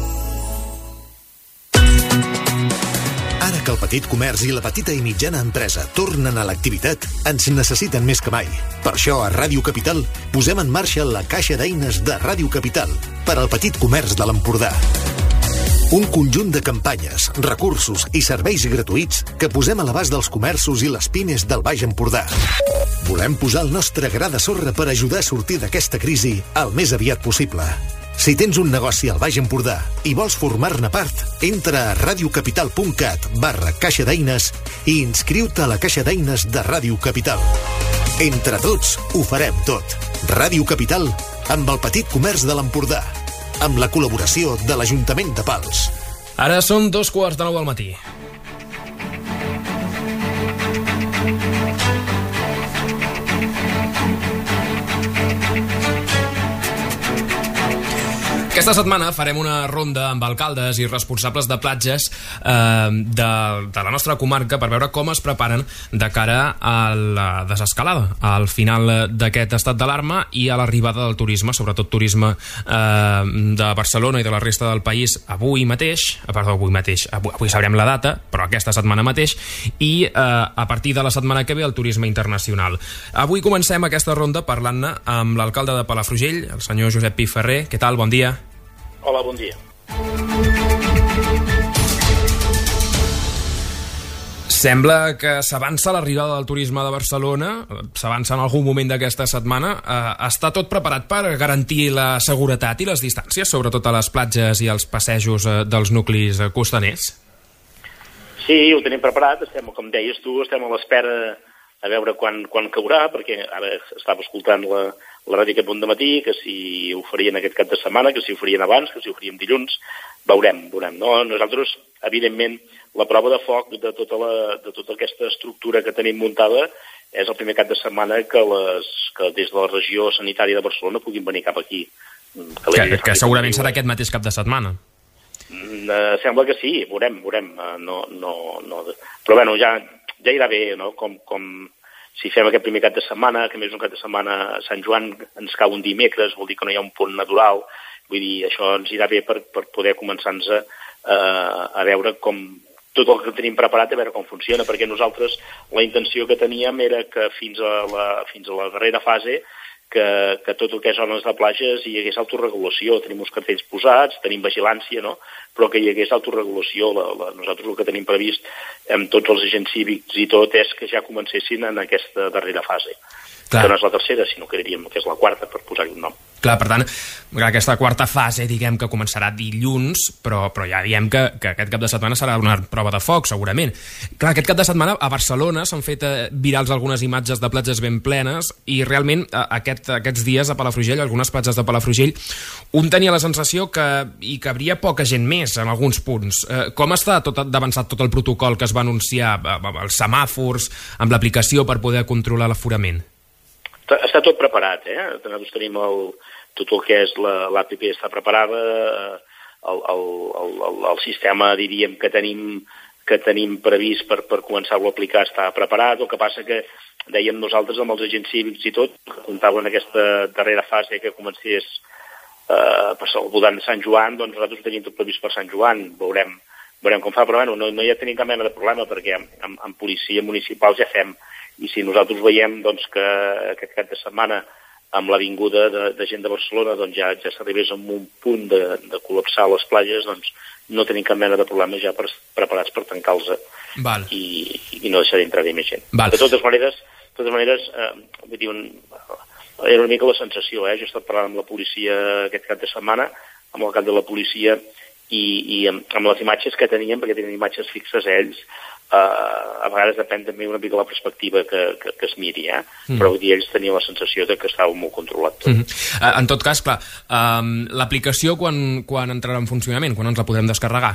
Ara que el petit comerç i la petita i mitjana empresa tornen a l'activitat, ens necessiten més que mai. Per això, a Ràdio Capital, posem en marxa la caixa d'eines de Ràdio Capital per al petit comerç de l'Empordà. Un conjunt de campanyes, recursos i serveis gratuïts que posem a l'abast dels comerços i les pimes del Baix Empordà. Volem posar el nostre gra de sorra per ajudar a sortir d'aquesta crisi el més aviat possible. Si tens un negoci al Baix Empordà i vols formar-ne part, entra a radiocapital.cat barra caixa d'eines i inscriu-te a la caixa d'eines de Ràdio Capital. Entre tots, ho farem tot. Ràdio Capital, amb el petit comerç de l'Empordà, amb la col·laboració de l'Ajuntament de Pals. Ara són dos quarts de nou del matí. Aquesta setmana farem una ronda amb alcaldes i responsables de platges eh, de, de la nostra comarca per veure com es preparen de cara a la desescalada, al final d'aquest estat d'alarma i a l'arribada del turisme, sobretot turisme eh, de Barcelona i de la resta del país avui mateix, perdó, avui mateix, avui, avui sabrem la data, però aquesta setmana mateix, i eh, a partir de la setmana que ve el turisme internacional. Avui comencem aquesta ronda parlant-ne amb l'alcalde de Palafrugell, el senyor Josep Pi Ferrer. Què tal? Bon dia. Hola, bon dia. Sembla que s'avança l'arribada del turisme de Barcelona, s'avança en algun moment d'aquesta setmana. Eh, està tot preparat per garantir la seguretat i les distàncies, sobretot a les platges i als passejos eh, dels nuclis costaners? Sí, ho tenim preparat, estem, com deies tu, estem a l'espera a veure quan, quan caurà, perquè ara estava escoltant la, la ràdio aquest bon de matí, que si ho farien aquest cap de setmana, que si ho farien abans, que si ho farien dilluns, veurem, veurem. No? Nosaltres, evidentment, la prova de foc de tota, la, de tota aquesta estructura que tenim muntada és el primer cap de setmana que, les, que des de la regió sanitària de Barcelona puguin venir cap aquí. Que, que, que segurament serà aquest mateix cap de setmana. Uh, sembla que sí, veurem, veurem. Uh, no, no, no. Però bueno, ja, ja irà bé, no? Com, com si fem aquest primer cap de setmana, que més un cap de setmana a Sant Joan ens cau un dimecres, vol dir que no hi ha un punt natural, vull dir, això ens irà bé per, per poder començar-nos a, a veure com tot el que tenim preparat, a veure com funciona, perquè nosaltres la intenció que teníem era que fins a la, fins a la darrera fase que, que tot el que és zones de platges hi hagués autorregulació. Tenim uns cartells posats, tenim vigilància, no? Però que hi hagués autorregulació. La, la, nosaltres el que tenim previst amb tots els agents cívics i tot és que ja comencessin en aquesta darrera fase. Clar. Que no és la tercera, sinó que diríem que és la quarta, per posar-hi un nom. Clar, per tant, aquesta quarta fase, diguem que començarà dilluns, però, però ja diem que, que aquest cap de setmana serà una prova de foc, segurament. Clar, aquest cap de setmana a Barcelona s'han fet virals algunes imatges de platges ben plenes i realment aquest, aquests dies a Palafrugell, algunes platges de Palafrugell, un tenia la sensació que hi cabria poca gent més en alguns punts. Com està tot d'avançat tot el protocol que es va anunciar, els semàfors, amb l'aplicació per poder controlar l'aforament? Està tot preparat, eh? Nosaltres tenim el, tot el que és l'A P P està preparada, el, el, el, el sistema, diríem, que tenim, que tenim previst per, per començar-lo a aplicar està preparat. El que passa que dèiem nosaltres amb els agents cívics i tot, que comptaven en aquesta darrera fase que comencés eh, per al voltant de Sant Joan, doncs nosaltres ho tenim tot previst per Sant Joan, veurem, veurem com fa, però bueno, no, no hi ha tenim cap mena de problema perquè amb, amb, amb policia municipal ja fem. I si nosaltres veiem doncs, que aquest cap de setmana amb la vinguda de, de gent de Barcelona doncs, ja, ja s'arribés a un punt de, de col·lapsar les platges, doncs no tenim cap mena de problema ja per, preparats per tancar-los i, i no deixar d'entrar-hi més gent. Val. De totes maneres, de totes maneres eh, vull dir, un, era una mica la sensació, eh? Jo he estat parlant amb la policia aquest cap de setmana, amb el cap de la policia i, i amb, amb les imatges que teníem, perquè tenen imatges fixes a ells, Uh, a vegades depèn també una mica la perspectiva que, que, que es miri, eh? Mm. Però vull dir, ells tenien la sensació de que estava molt controlat tot. Mm -hmm. uh, en tot cas, clar, um, l'aplicació quan, quan entrarà en funcionament? Quan ens la podem descarregar?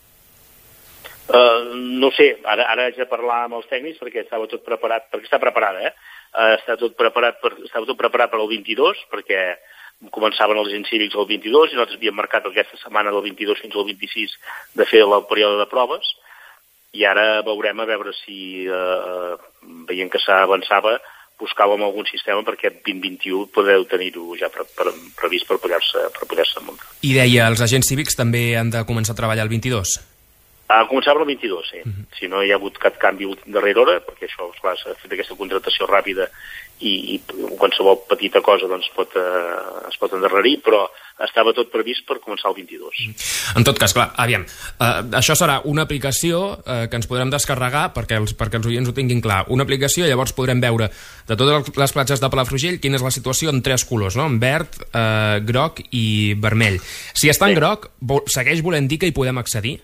Uh, no sé, ara, ara haig de parlar amb els tècnics perquè estava tot preparat, perquè està preparada, eh? Uh, està tot preparat per, estava tot preparat per al vint-i-dos, perquè començaven els agents cívics el vint-i-dos i nosaltres havíem marcat aquesta setmana del vint-i-dos fins al vint-i-sis de fer el període de proves. I ara veurem a veure si, eh, veient que s'avançava, buscàvem algun sistema perquè vint vint i u podeu tenir-ho ja pre pre previst per poder-se per poder-se muntar. I deia, els agents cívics també han de començar a treballar el vint-i-dos? A començar per el vint-i-dos, sí. Mm-hmm. Si no hi ha hagut cap canvi darrere hora, perquè això, esclar, s'ha fet aquesta contractació ràpida i, i qualsevol petita cosa doncs, pot, eh, es pot endarrerir, però estava tot previst per començar el vint-i-dos. En tot cas, clar, aviam, eh, això serà una aplicació eh, que ens podrem descarregar perquè els, perquè els oients ho tinguin clar. Una aplicació, llavors podrem veure de totes les platges de Palafrugell quina és la situació en tres colors, no? En verd, eh, groc i vermell. Si està en sí. groc, vol, segueix volent dir que hi podem accedir?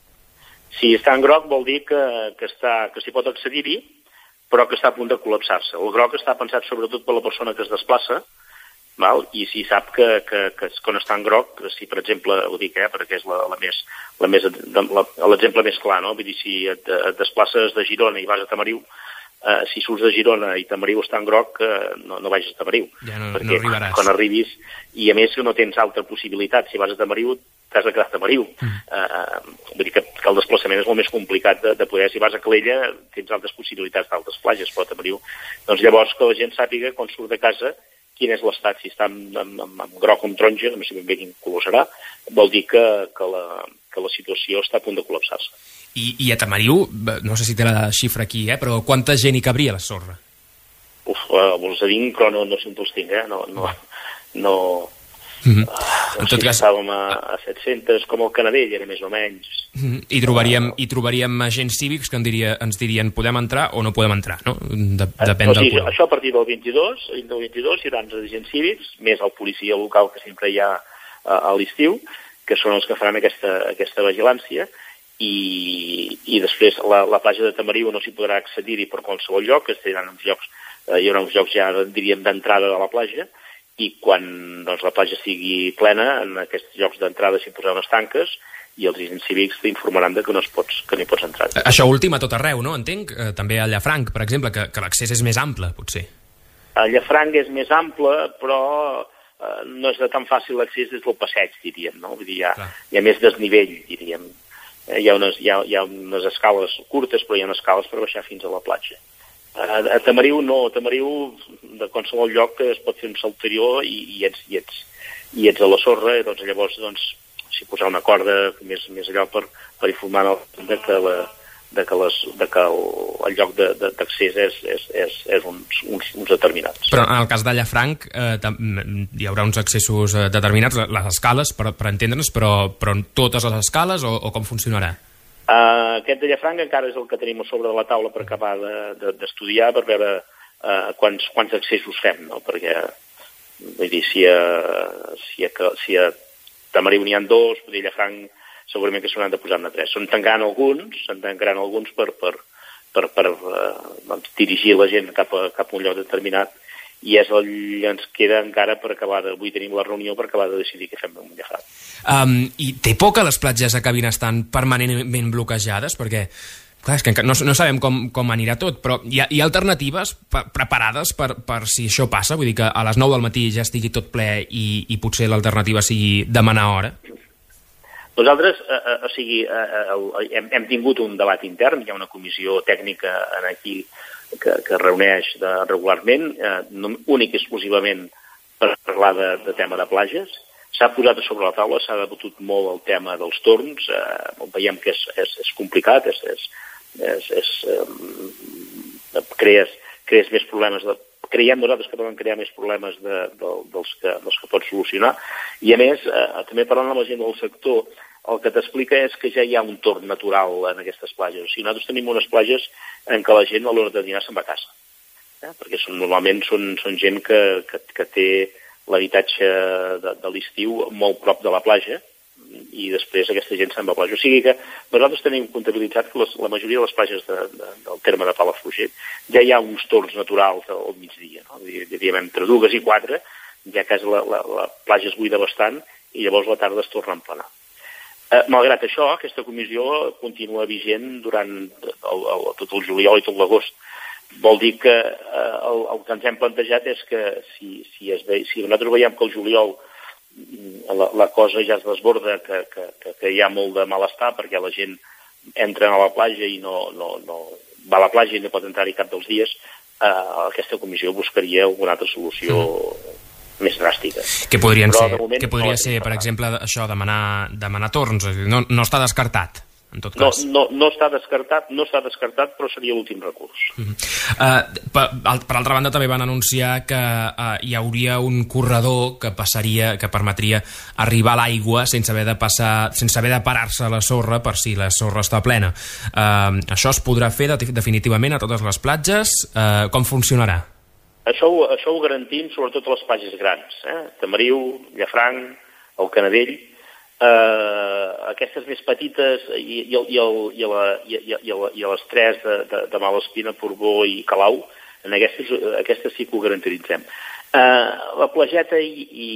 Si està en groc vol dir que, que, està, que s'hi pot accedir-hi, però que està a punt de col·lapsar-se. El groc està pensat sobretot per la persona que es desplaça, val? I si sap que, que, que quan està en groc, si per exemple, ho dic, eh, perquè és la, la més, la més, l'exemple més clar, no? Vull dir, si et, et desplaces de Girona i vas a Tamariu, eh, si surts de Girona i Tamariu està en groc, eh, no, no vagis a Tamariu. Ja no, perquè no arribaràs. Quan arribis, i a més no tens altra possibilitat, si vas a Tamariu, t'has de quedar a Tamariu. Mm. Uh, vull dir que, que el desplaçament és molt més complicat de, de poder. Si vas a Calella, tens altres possibilitats d'altres platges, però a Tamariu. Doncs llavors que la gent sàpiga, quan surt de casa, quin és l'estat. Si està amb, amb, amb groc o amb taronja, no sé ben bé quin color serà, vol dir que, que, la, que la situació està a punt de col·lapsar-se. I, I a Tamariu, no sé si té la xifra aquí, eh, però quanta gent hi cabria a la sorra? Uf, uh, vols a dir, però no, no sé on els tinc, eh? No... no, no... Mm-hmm. Uh, en tot cas estàvem a, a set-centes com el Canadell, era més o menys. Mm-hmm. I trobaríem, uh, i trobaríem agents cívics que ens, diria, ens dirien podem entrar o no podem entrar, no? De, depèn o sigui, del color. Això a partir del vint-i-dos, del vint-i-dos hi haurà uns agents cívics, més el policia local que sempre hi ha uh, a l'estiu, que són els que faran aquesta, aquesta vigilància, i, i després la, la platja de Tamariu no s'hi podrà accedir-hi per qualsevol lloc, que estaran uns llocs, uh, hi haurà uns llocs ja, diríem, d'entrada de la platja, i quan doncs, la platja sigui plena, en aquests llocs d'entrada s'hi posaran unes tanques i els agents cívics t'informaran de que no es pots, que no hi pots entrar. Això últim a tot arreu, no? Entenc? Eh, també a Llafranc, per exemple, que, que l'accés és més ample, potser. A Llafranc és més ample, però eh, no és de tan fàcil l'accés des del passeig, diríem, no? Vull dir, hi ha, hi ha més desnivell, diríem. Eh, hi, ha unes, hi, ha, hi ha unes escales curtes, però hi ha unes escales per baixar fins a la platja. A, a Tamariu no, a Tamariu de qualsevol lloc es pot fer un salterior i, i, ets, i, ets, i ets a la sorra, i doncs llavors doncs, s'hi posar una corda més, més allò per, per informar de que, la, de que, les, de que el, el lloc d'accés és, és, és, és uns, uns, uns determinats. Però en el cas de Llafranc eh, hi haurà uns accessos determinats, les escales, per, per entendre'ns, però, però totes les escales o, o com funcionarà? Uh, aquest de Llafranc encara és el que tenim a sobre de la taula per acabar d'estudiar, de, de, per veure uh, quants, quants accessos fem, no? Perquè, vull dir, si a, si a, si a Tamariu n'hi ha dos, vull dir, Llafranc segurament que se n'han de posar-ne tres. Se'n tancaran alguns, se'n tancaran alguns per, per, per, per uh, doncs, dirigir la gent cap a, cap a un lloc determinat, i és el que ens queda encara per acabar de... Avui tenim la reunió per acabar de decidir què fem amb Llafranc. Um, I té por que les platges acabin estant permanentment bloquejades? Perquè, clar, és que no, no sabem com, com anirà tot, però hi ha, hi ha alternatives pre preparades per, per si això passa? Vull dir que a les nou del matí ja estigui tot ple i, i potser l'alternativa sigui demanar hora? Nosaltres, eh, eh, o sigui, eh, eh, hem, hem tingut un debat intern, hi ha una comissió tècnica en aquí que, que reuneix de, regularment, eh, no, únic i exclusivament per parlar de, de tema de platges. S'ha posat a sobre la taula, s'ha debatut molt el tema dels torns, eh, veiem que és, és, és complicat, és, és, és, és, eh, crees, crees més problemes, de, creiem nosaltres que poden crear més problemes de, de, dels, que, dels que pots solucionar, i a més, eh, també parlant amb la gent del sector, el que t'explica és que ja hi ha un torn natural en aquestes platges. O sigui, nosaltres tenim unes platges en què la gent a l'hora de dinar se'n va a casa. Eh? Perquè són, normalment són, són gent que, que, que té l'habitatge de, de l'estiu molt prop de la platja i després aquesta gent se'n va a la platja. O sigui que nosaltres tenim comptabilitzat que les, la majoria de les platges de, de, del terme de Palafrugell ja hi ha uns torns naturals al migdia. No? Diríem, entre dues i quatre, ja quasi la, la, la platja es buida bastant i llavors la tarda es torna a emplenar. Eh, malgrat això, aquesta comissió continua vigent durant el, el, tot el juliol i tot l'agost. Vol dir que eh, el, el que ens hem plantejat és que si, si, es ve, si nosaltres veiem que el juliol la, la cosa ja es desborda, que, que, que, que hi ha molt de malestar perquè la gent entra a la platja i no, no, no va a la platja i no pot entrar-hi cap dels dies, eh, aquesta comissió buscaria alguna altra solució mm. més dràstica. Què podrien Però, ser, de moment, què podria no ser per exemple, això, demanar, demanar torns? És a dir, no, no està descartat, en tot No, cas. no, no està descartat, no està descartat, però seria l'últim recurs. Uh, per, per altra banda, també van anunciar que uh, hi hauria un corredor que passaria, que permetria arribar a l'aigua sense haver de passar, sense haver de parar-se a la sorra per si la sorra està plena. Uh, això es podrà fer de, definitivament a totes les platges? Uh, com funcionarà? Això, ho- això ho garantim sobretot a les platges grans, eh? Tamariu, Llafranc, el Canadell. Eh, aquestes més petites i, i, el, i, el, i, la, i, i, i, la, i les tres de, de, de Malespina, Portbó i Calau, en aquestes, aquestes sí que ho garantitzem. Eh, la Plageta i, i,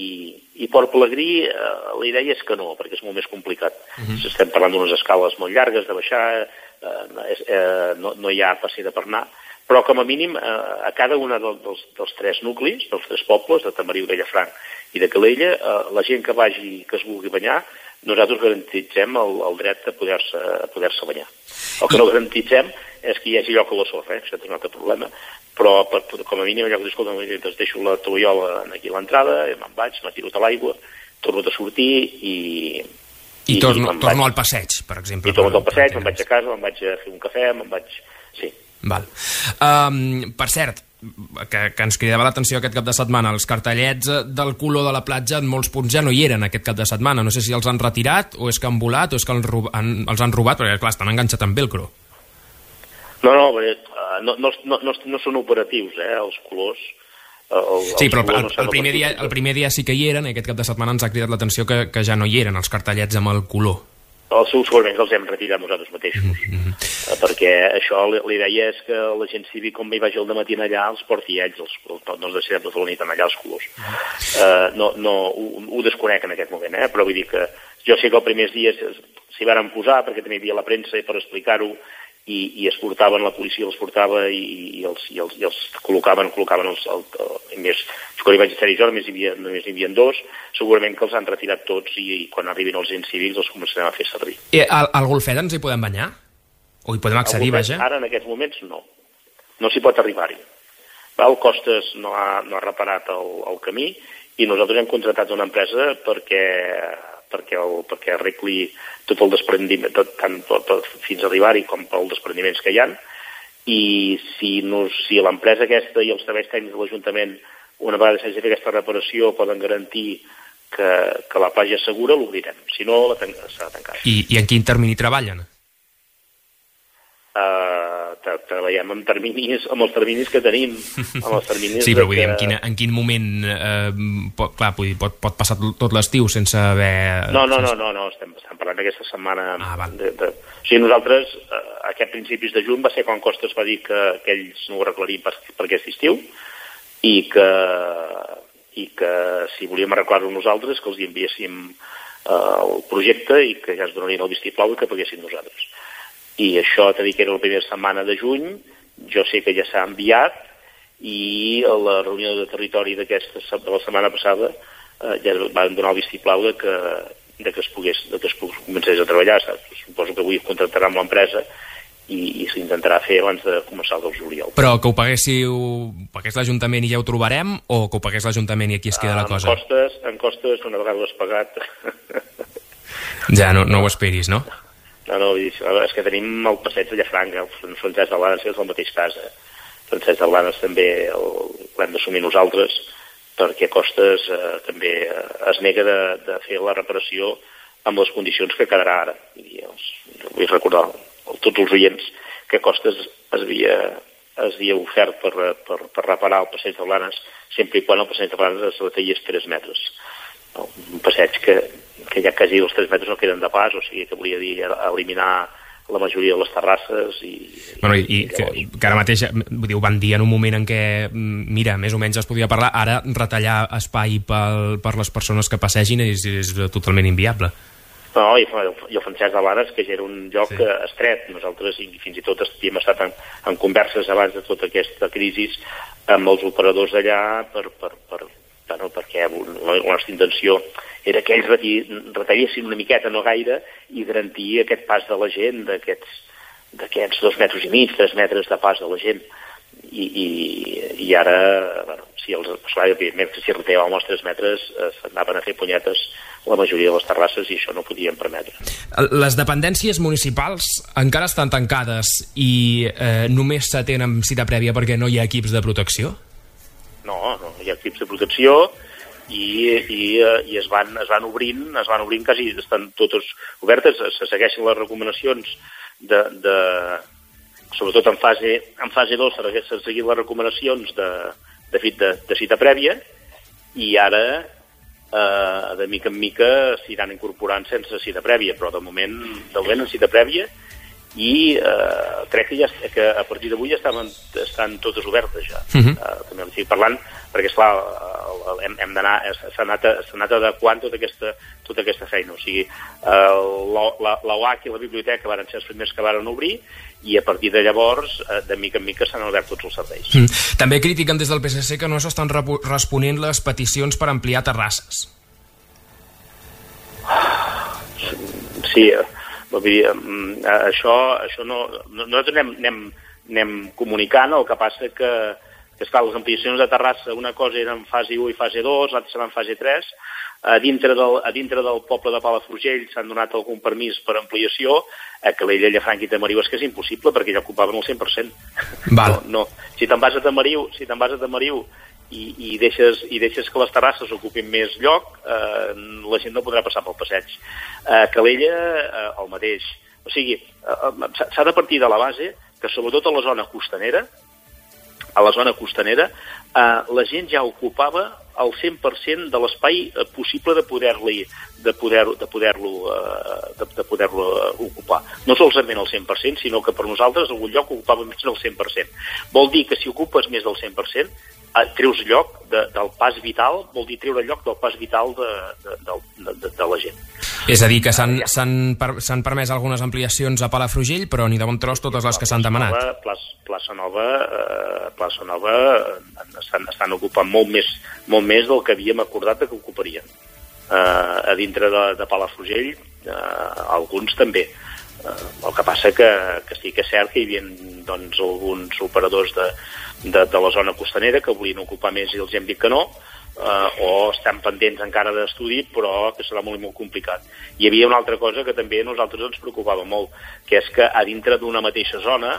i Port Pelegrí, eh, la idea és que no, perquè és molt més complicat. Mhm. Estem parlant d'unes escales molt llargues de baixar, eh, és, eh, no, no hi ha passida per anar, però com a mínim eh, a cada una del, dels, dels tres nuclis, dels tres pobles, de Tamariu, de Llafranc i de Calella, eh, la gent que vagi, que es vulgui banyar, nosaltres garantitzem el, el dret a poder-se a poder-se banyar. El que no garantitzem és que hi hagi lloc a la sorra, eh? Això és un altre problema, però per, com a mínim allò que dius, escolta, doncs deixo la tovallola aquí a l'entrada, me'n vaig, m'ha tirat a l'aigua, torno a sortir i... I, torno, me'n torno vaig. al passeig, per exemple. I torno al passeig, me'n vaig a casa, me'n vaig a fer un cafè, me'n vaig... Sí. Val. Um, per cert, que, que ens cridava l'atenció aquest cap de setmana, els cartellets del color de la platja en molts punts ja no hi eren aquest cap de setmana. No sé si els han retirat o és que han volat o és que els, rob han, els han robat, perquè clar, estan enganxats amb velcro. No, no, bé, uh, no, no, no, no, no són operatius, eh, els colors. El, el, Sí, però els el, colors no el, són primer dia, operatius. el primer dia sí que hi eren, i aquest cap de setmana ens ha cridat l'atenció que, que ja no hi eren els cartellets amb el color. Els seus segurament els hem retirat nosaltres mateixos, mm-hmm. perquè això, la, la idea és que la gent cívica, com hi vagi al dematí allà, els porti ells, els, no, no els deixem tota la nit allà els colors. Uh, no, no, ho, ho desconec en aquest moment, eh? Però vull dir que jo sé que els primers dies s'hi varen posar, perquè també hi havia la premsa per explicar-ho, i, i es portaven, la policia els portava i, i, els, i, els, i els col·locaven, col·locaven els, el, el, el, més, quan hi vaig estar jo, només hi havia, només hi havia dos, segurament que els han retirat tots i, i quan arribin els agents cívics els començarem a fer servir. I al, al Golfet ens hi podem banyar? O hi podem accedir, Al vaja? moment, ara, en aquests moments, no. No s'hi pot arribar-hi. El Costes no ha, no ha reparat el, el camí i nosaltres hem contractat una empresa perquè, perquè, el, perquè arregli tot el desprendiment, tot, tant tot, tot, fins a arribar-hi com pels desprendiments que hi ha. I si, no, si l'empresa aquesta i els serveis tècnics de l'Ajuntament, una vegada s'hagi fet aquesta reparació, poden garantir que, que la platja és segura, l'obrirem. Si no, la ten- s'ha de tancar. I, I en quin termini treballen? Uh, treballem amb terminis, amb els terminis que tenim, amb els terminis Sí, però vull de dir, en que- quin, en quin moment eh, pot, clar, vull dir, pot, pot passar tot l'estiu sense haver... No, no, no, no, no estem, estem parlant d'aquesta setmana. Ah, de, de... O sigui, nosaltres, eh, aquest principis de juny va ser quan Costes va dir que, que ells no ho arreglarien per, per aquest estiu i que, i que si volíem arreglar-ho nosaltres, que els hi enviéssim eh, el projecte i que ja es donarien el vistiplau i que paguéssim nosaltres. I això, t'he dit que era la primera setmana de juny, jo sé que ja s'ha enviat i a la reunió de territori d'aquesta de la setmana passada eh, ja van donar el vistiplau de que, de que es pogués, de que es pogués, comencés a treballar. Saps? Suposo que avui contractarà amb l'empresa i, i s'intentarà fer abans de començar el del juliol. Però que ho paguéssiu, pagués l'Ajuntament i ja ho trobarem, o que ho pagués l'Ajuntament i aquí es queda la En cosa? costes, en costes, una vegada ho has pagat... Ja, no, no ho esperis, no? No, no, vull dir, és que tenim el passeig de Llafranc, el Francesc de Blanes és el mateix cas. Eh? Francesc de Blanes també l'hem d'assumir nosaltres, perquè Costes eh, també eh, es nega de, de fer la reparació amb les condicions que quedarà ara. I els, vull recordar a tots els oients que Costes es havia, es havia ofert per, per, per reparar el passeig de Blanes sempre i quan el passeig de Blanes es retallés tres metres. Un passeig que, que ja quasi els tres metres no queden de pas, o sigui que volia dir eliminar la majoria de les terrasses i... Bueno, i, i que, que ara mateix vull dir, ho van dir en un moment en què, mira, més o menys es podia parlar, ara retallar espai pel, per les persones que passegin és, és totalment inviable. No, i, i el Francesc de Blanes, que ja era un lloc sí. estret. Nosaltres i fins i tot havíem estat en, en converses abans de tota aquesta crisi amb els operadors d'allà per, per, per, bueno, perquè la nostra intenció era que ells retallessin una miqueta, no gaire, i garantir aquest pas de la gent, d'aquests dos metres i mig, tres metres de pas de la gent. i, i, i ara, bueno, si els, clar, evidentment, si retèiem els tres metres, eh, s'anaven a fer punyetes la majoria de les terrasses i això no podíem permetre. Les dependències municipals encara estan tancades i eh, només s'atenen cita prèvia perquè no hi ha equips de protecció? No, no hi ha equips de protecció i, i, i es, van, es van obrint, es van obrint quasi, estan totes obertes, se segueixen les recomanacions de, de sobretot en fase, en fase dos s'han seguit les recomanacions de, de, de, de cita prèvia i ara Uh, de mica en mica s'iran incorporant sense cita prèvia, però de moment de moment en cita prèvia i uh, crec que ja que a partir d'avui ja estaven, estan totes obertes ja. Uh -huh. uh, també em estic parlant perquè esclar uh, hem, hem d'anar s'ha anat, anat adequant tota aquesta, tota aquesta feina, o sigui uh, la, la U A C i la biblioteca van ser els primers que van obrir i a partir de llavors, de mica en mica, s'han obert tots els serveis. Mm. També critiquen des del P S C que no s'estan responent les peticions per ampliar terrasses. Sí, vull dir, això, això no... Nosaltres anem, anem, anem comunicant, el que passa que, que esclar, les ampliacions de terrassa, una cosa era en fase u i fase dos, l'altra serà en fase tres. A dintre, del, a dintre del poble de Palafrugell s'han donat algun permís per ampliació, a Calella, Llafranc i Tamariu és que és impossible perquè ja ocupaven el cent per cent. Val. No, no. Si te'n vas a Tamariu, si te'n vas a Tamariu i, i, deixes, i deixes que les terrasses ocupin més lloc, eh, la gent no podrà passar pel passeig. A Calella, eh, el mateix. O sigui, eh, s'ha de partir de la base que sobretot a la zona costanera, a la zona costanera, eh, la gent ja ocupava el cent per cent de l'espai possible de poder-li de poder-lo de poder-lo de, de poder-lo ocupar. No solament el cent per cent, sinó que per nosaltres algun lloc ocupava més del cent per cent. Vol dir que si ocupes més del cent per cent, treus lloc de, del pas vital, vol dir treure lloc del pas vital de, de, de, de, de la gent. És a dir, que s'han permès algunes ampliacions a Palafrugell, però ni de bon tros totes les que s'han demanat. Plaça, Plaça Nova, eh, Plaça Nova estan, estan ocupant molt més, molt més del que havíem acordat que ocuparien. Eh, a dintre de, de Palafrugell, eh, alguns també. Eh, el que passa que, que sí que és cert que hi havia doncs, alguns operadors de, de, de la zona costanera que volien ocupar més i els hem dit que no, eh, o estan pendents encara d'estudi, però que serà molt, molt complicat. Hi havia una altra cosa que també a nosaltres ens preocupava molt, que és que a dintre d'una mateixa zona,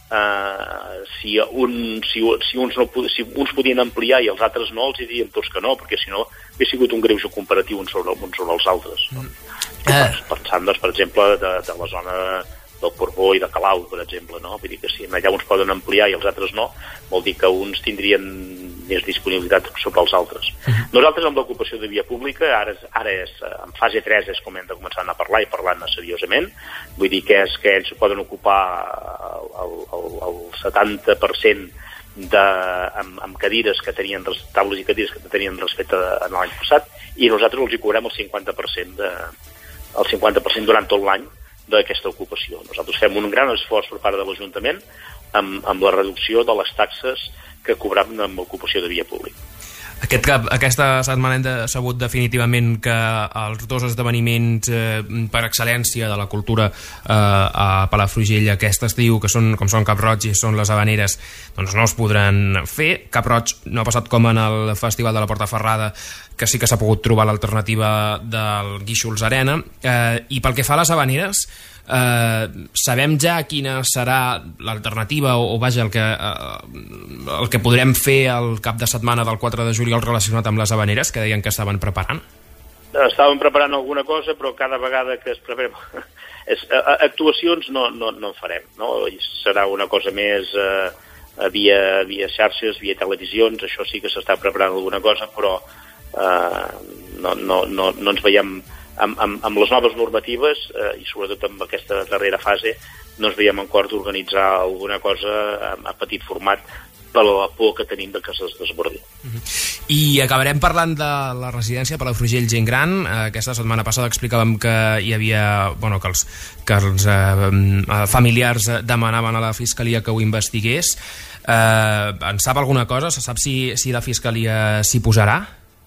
eh, si, un, si, si, uns no, si uns podien ampliar i els altres no, els diríem tots que no, perquè si no hauria sigut un greuge comparatiu uns sobre, uns sobre els altres. No? Mm. Pensant, doncs, per exemple, de, de la zona del Portbó i de Calau, per exemple, no? Vull dir que si allà uns poden ampliar i els altres no, vol dir que uns tindrien més disponibilitat sobre els altres. Uh-huh. Nosaltres amb l'ocupació de via pública, ara, és, ara és, en fase tres és com hem de començar a parlar i parlar-ne seriosament, vull dir que és que ells poden ocupar el, el, el setanta per cent de, amb, amb cadires que tenien, taules i cadires que tenien respecte a l'any passat, i nosaltres els hi cobrem el cinquanta per cent de, el cinquanta per cent durant tot l'any d'aquesta ocupació. Nosaltres fem un gran esforç per part de l'Ajuntament amb, amb la reducció de les taxes que cobrem amb l'ocupació de via pública. Aquest cap, aquesta setmana hem de, sabut definitivament que els dos esdeveniments eh, per excel·lència de la cultura eh, a Palafrugell aquest estiu, que són, com són Cap Roig i són les Havaneres, doncs no es podran fer. Cap Roig no ha passat com en el Festival de la Portaferrada, que sí que s'ha pogut trobar l'alternativa del Guíxols Arena. Eh, I pel que fa a les Havaneres, eh, sabem ja quina serà l'alternativa o, o vaja, el que, eh, el que podrem fer el cap de setmana del quatre de juliol relacionat amb les Havaneres, que deien que estaven preparant? Estàvem preparant alguna cosa, però cada vegada que es preparem és, actuacions no, no, no en farem, no? Serà una cosa més eh, via, via xarxes, via televisions, això sí que s'està preparant alguna cosa, però eh, no, no, no, no ens veiem amb, amb, amb les noves normatives eh, i sobretot amb aquesta darrera fase no ens veiem en cor d'organitzar alguna cosa a, a petit format per la por que tenim de que es desbordi. Uh-huh. I acabarem parlant de la residència Palafrugell Gent Gran. Aquesta setmana passada explicàvem que hi havia, bueno, que els, que els eh, familiars demanaven a la Fiscalia que ho investigués. Eh, en sap alguna cosa? Se sap si, si la Fiscalia s'hi posarà?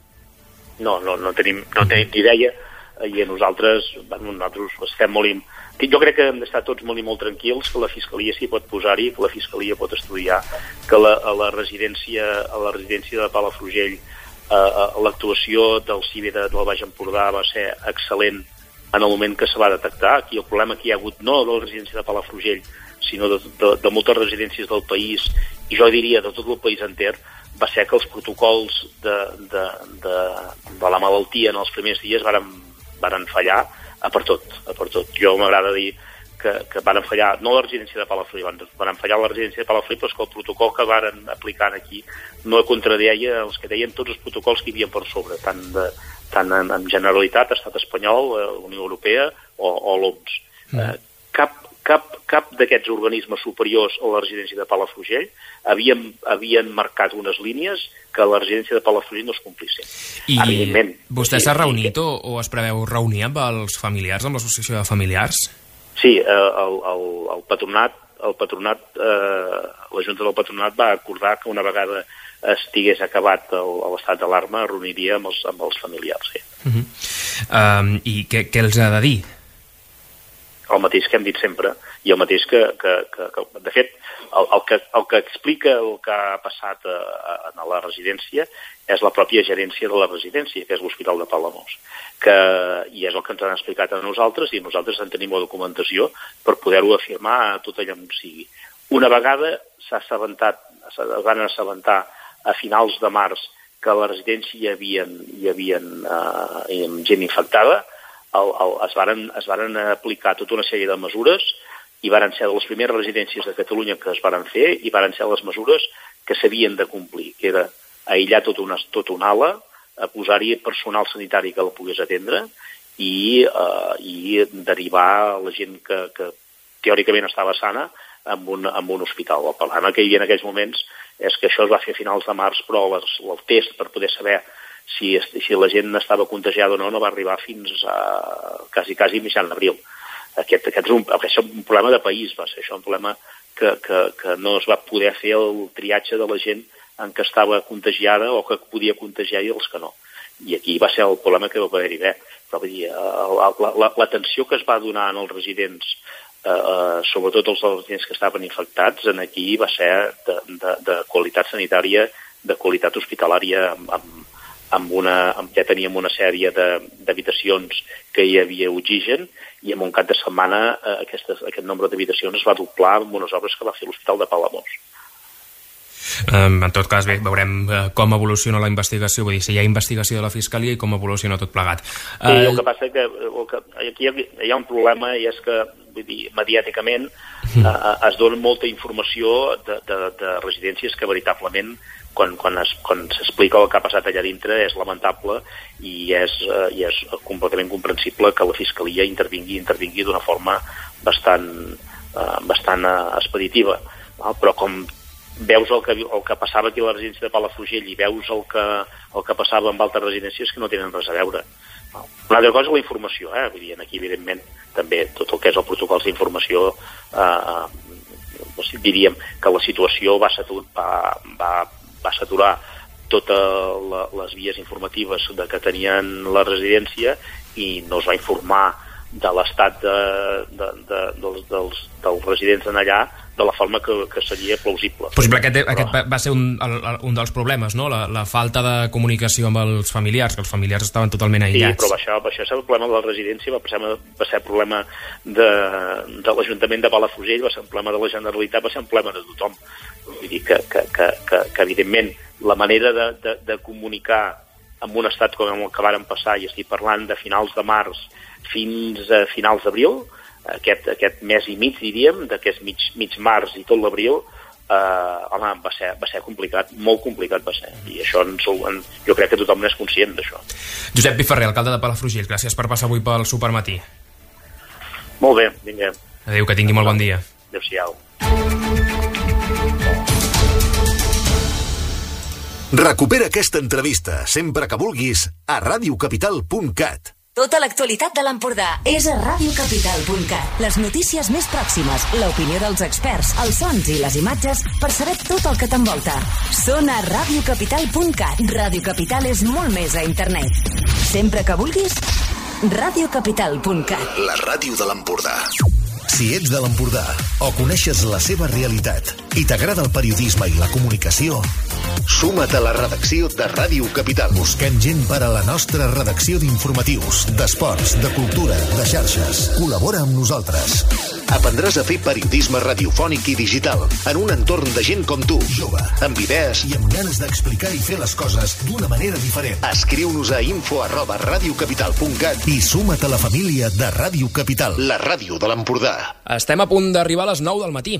No, no, no tenim, no tenim ni idea, i a nosaltres, bueno, nosaltres estem molt, que jo crec que hem d'estar tots molt i molt tranquils, que la Fiscalia s'hi pot posar-hi, que la Fiscalia pot estudiar, que la, a, la residència, a la residència de Palafrugell eh, l'actuació del C I B E del Baix Empordà va ser excel·lent en el moment que se va detectar. Aquí el problema que hi ha hagut no de la residència de Palafrugell, sinó de, de, de moltes residències del país, i jo diria de tot el país enter, va ser que els protocols de, de, de, de la malaltia en els primers dies varen, varen fallar a per tot, a per tot. Jo m'agrada dir que, que varen fallar, no la residència de Palafrugell, van, varen fallar la residència de Palafrugell, però és que el protocol que varen aplicar aquí no contradeia els que deien tots els protocols que hi havia per sobre, tant, de, tant en, en Generalitat, Estat espanyol, eh, Unió Europea o, o l'O M S. Mm. Eh, cap cap, cap d'aquests organismes superiors a la residència de Palafrugell havien, havien marcat unes línies que a la residència de Palafrugell no es complissin. I evidentment, vostè s'ha reunit o, o es preveu reunir amb els familiars, amb l'associació de familiars? Sí, eh, el, el, el patronat, el patronat eh, la Junta del Patronat va acordar que una vegada estigués acabat l'estat d'alarma reuniria amb els, amb els familiars. Sí. Uh-huh. um, I què, què els ha de dir? El mateix que hem dit sempre, i el mateix que, que, que, que de fet, el, el, que, el que explica el que ha passat a, a, a la residència és la pròpia gerència de la residència, que és l'Hospital de Palamós, que, i és el que ens han explicat a nosaltres, i nosaltres en tenim la documentació per poder-ho afirmar a tot allà on sigui. Una vegada s'ha assabentat, van assabentar a finals de març que a la residència hi havia, hi havia eh, gent infectada, El, el, es, varen, es varen aplicar tota una sèrie de mesures i varen ser de les primeres residències de Catalunya que es varen fer i varen ser les mesures que s'havien de complir, que era aïllar tota una, tota una ala, posar-hi personal sanitari que la pogués atendre i, uh, i derivar la gent que, que teòricament estava sana en un, en un hospital. El problema que hi havia en aquells moments és que això es va fer a finals de març, però les, el test per poder saber Si, si la gent estava contagiada o no, no va arribar fins a quasi, quasi mitjan d'abril. Aquest, aquest és, un, aquest és un problema de país, va ser això, un problema que, que, que no es va poder fer el triatge de la gent en què estava contagiada o que podia contagiar i els que no. I aquí va ser el problema que va poder-hi haver. Però vull dir, l'atenció que es va donar als residents, eh, sobretot els residents que estaven infectats, en aquí va ser de, de, de qualitat sanitària, de qualitat hospitalària, amb, amb amb una, amb, ja teníem una sèrie d'habitacions que hi havia oxigen i en un cap de setmana eh, aquestes, aquest nombre d'habitacions es va doblar amb unes obres que va fer l'Hospital de Palamós. Um, en tot cas, bé, veurem uh, com evoluciona la investigació, vull dir, si hi ha investigació de la Fiscalia i com evoluciona tot plegat. Sí, uh... el que passa que, el que aquí hi ha un problema i és que, vull dir, mediàticament uh, es dona molta informació de, de, de residències que veritablement quan, quan, es, quan s'explica el que ha passat allà dintre és lamentable i és, uh, i és completament comprensible que la Fiscalia intervingui intervingui d'una forma bastant, uh, bastant uh, expeditiva. No? Però com veus el que, el que passava aquí a la residència de Palafrugell i veus el que, el que passava amb altres residències que no tenen res a veure. No? Una altra cosa és la informació, eh? Vull dir, aquí evidentment també tot el que és el protocol d'informació eh, eh, diríem que la situació va, satur, va, va, va saturar totes les vies informatives de que tenien la residència i no es va informar de l'estat de, de, de, dels, dels, dels residents en allà de la forma que, que seria plausible. Possible, aquest, però... aquest va ser un, un dels problemes, no? La, la falta de comunicació amb els familiars, que els familiars estaven totalment aïllats. Sí, però això, això és el problema de la residència, va ser, va ser el problema de, de l'Ajuntament de Palafrugell, va ser un problema de la Generalitat, va ser un problema de tothom. Vull dir que, que, que, que, que evidentment, la manera de, de, de comunicar amb un estat com el que varen passar, i estic parlant de finals de març fins a finals d'abril, aquest, aquest mes i mig, diríem, d'aquest mig, mig març i tot l'abril, eh, home, va ser, va ser complicat, molt complicat va ser, i això ens, en, jo crec que tothom n'és conscient d'això. Josep Piferrer, alcalde de Palafrugell, gràcies per passar avui pel Supermatí. Molt bé, vinga. Adéu, que tingui molt bon dia. Adéu-siau. Recupera aquesta entrevista sempre que vulguis a radiocapital punt cat. Tota l'actualitat de l'Empordà és a radiocapital punt cat. Les notícies més pròximes, l'opinió dels experts, els sons i les imatges per saber tot el que t'envolta. Són a radiocapital punt cat. Radio Capital és molt més a internet. Sempre que vulguis, ràdio capital punt cat. La ràdio de l'Empordà. Si ets de l'Empordà o coneixes la seva realitat i t'agrada el periodisme i la comunicació, suma't a la redacció de Ràdio Capital. Busquem gent per a la nostra redacció d'informatius, d'esports, de cultura, de xarxes. Col·labora amb nosaltres. Aprendràs a fer periodisme radiofònic i digital en un entorn de gent com tu, jove, amb idees i amb ganes d'explicar i fer les coses d'una manera diferent. Escriu-nos a info arroba radiocapital punt cat i suma't a la família de Ràdio Capital, la ràdio de l'Empordà. Estem a punt d'arribar a les nou del matí.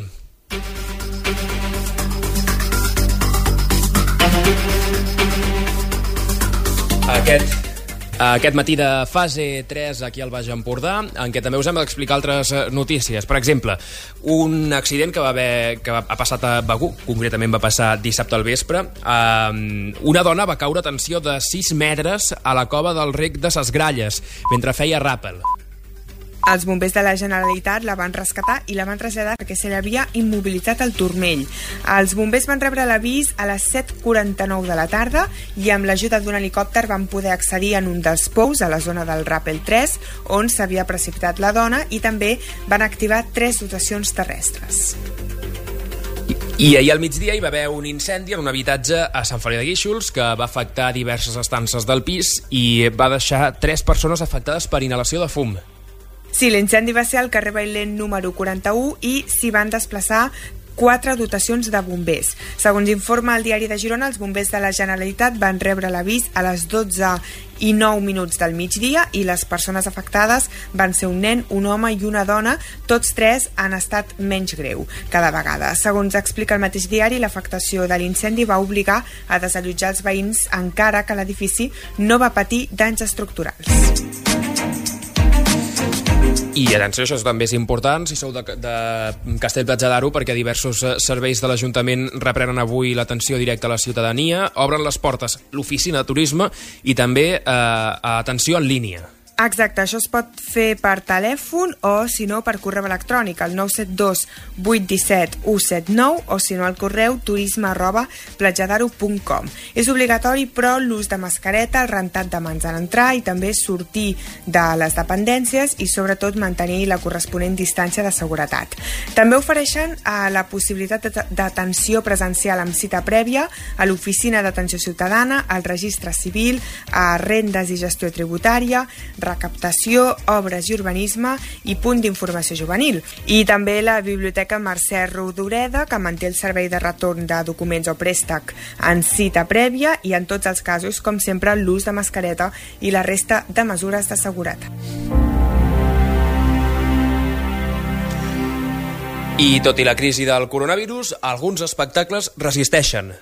Aquest... Aquest matí de fase tres aquí al Baix Empordà, en què també us hem d'explicar altres notícies. Per exemple, un accident que va haver que ha passat a Begur, concretament va passar dissabte al vespre. Una dona va caure a tensió de sis metres a la cova del Rec de Ses Gralles mentre feia ràpel. Els bombers de la Generalitat la van rescatar i la van traslladar perquè se li havia immobilitzat el turmell. Els bombers van rebre l'avís a les set quaranta-nou de la tarda i amb l'ajuda d'un helicòpter van poder accedir en un dels pous a la zona del Ràpel tres, on s'havia precipitat la dona, i també van activar tres dotacions terrestres. I ahir al migdia hi va haver un incendi en un habitatge a Sant Feliu de Guíxols que va afectar diverses estances del pis i va deixar tres persones afectades per inhalació de fum. Sí, l'incendi va ser al carrer Bailent número quaranta-u i s'hi van desplaçar quatre dotacions de bombers. Segons informa el Diari de Girona, els bombers de la Generalitat van rebre l'avís a les dotze i nou minuts del migdia i les persones afectades van ser un nen, un home i una dona. Tots tres han estat menys greu cada vegada. Segons explica el mateix diari, l'afectació de l'incendi va obligar a desallotjar els veïns, encara que l'edifici no va patir danys estructurals. I atenció, això també és important si sou de, de Castellplatja d'Aro, perquè diversos serveis de l'Ajuntament reprenen avui l'atenció directa a la ciutadania, obren les portes l'oficina de turisme i també eh, atenció en línia. Exacte, això es pot fer per telèfon o, si no, per correu electrònic, al nou set dos vuit un set u set nou, o si no, al correu turisme arroba platjadaro punt com. És obligatori, però, l'ús de mascareta, el rentat de mans en entrar i també sortir de les dependències i, sobretot, mantenir la corresponent distància de seguretat. També ofereixen eh, la possibilitat d'atenció presencial amb cita prèvia a l'Oficina d'Atenció Ciutadana, al Registre Civil, a Rendes i Gestió Tributària, recaptació, obres i urbanisme i punt d'informació juvenil. I també la Biblioteca Mercè Rodoreda, que manté el servei de retorn de documents o préstec en cita prèvia i, en tots els casos, com sempre, l'ús de mascareta i la resta de mesures de seguretat. I tot i la crisi del coronavirus, alguns espectacles resisteixen.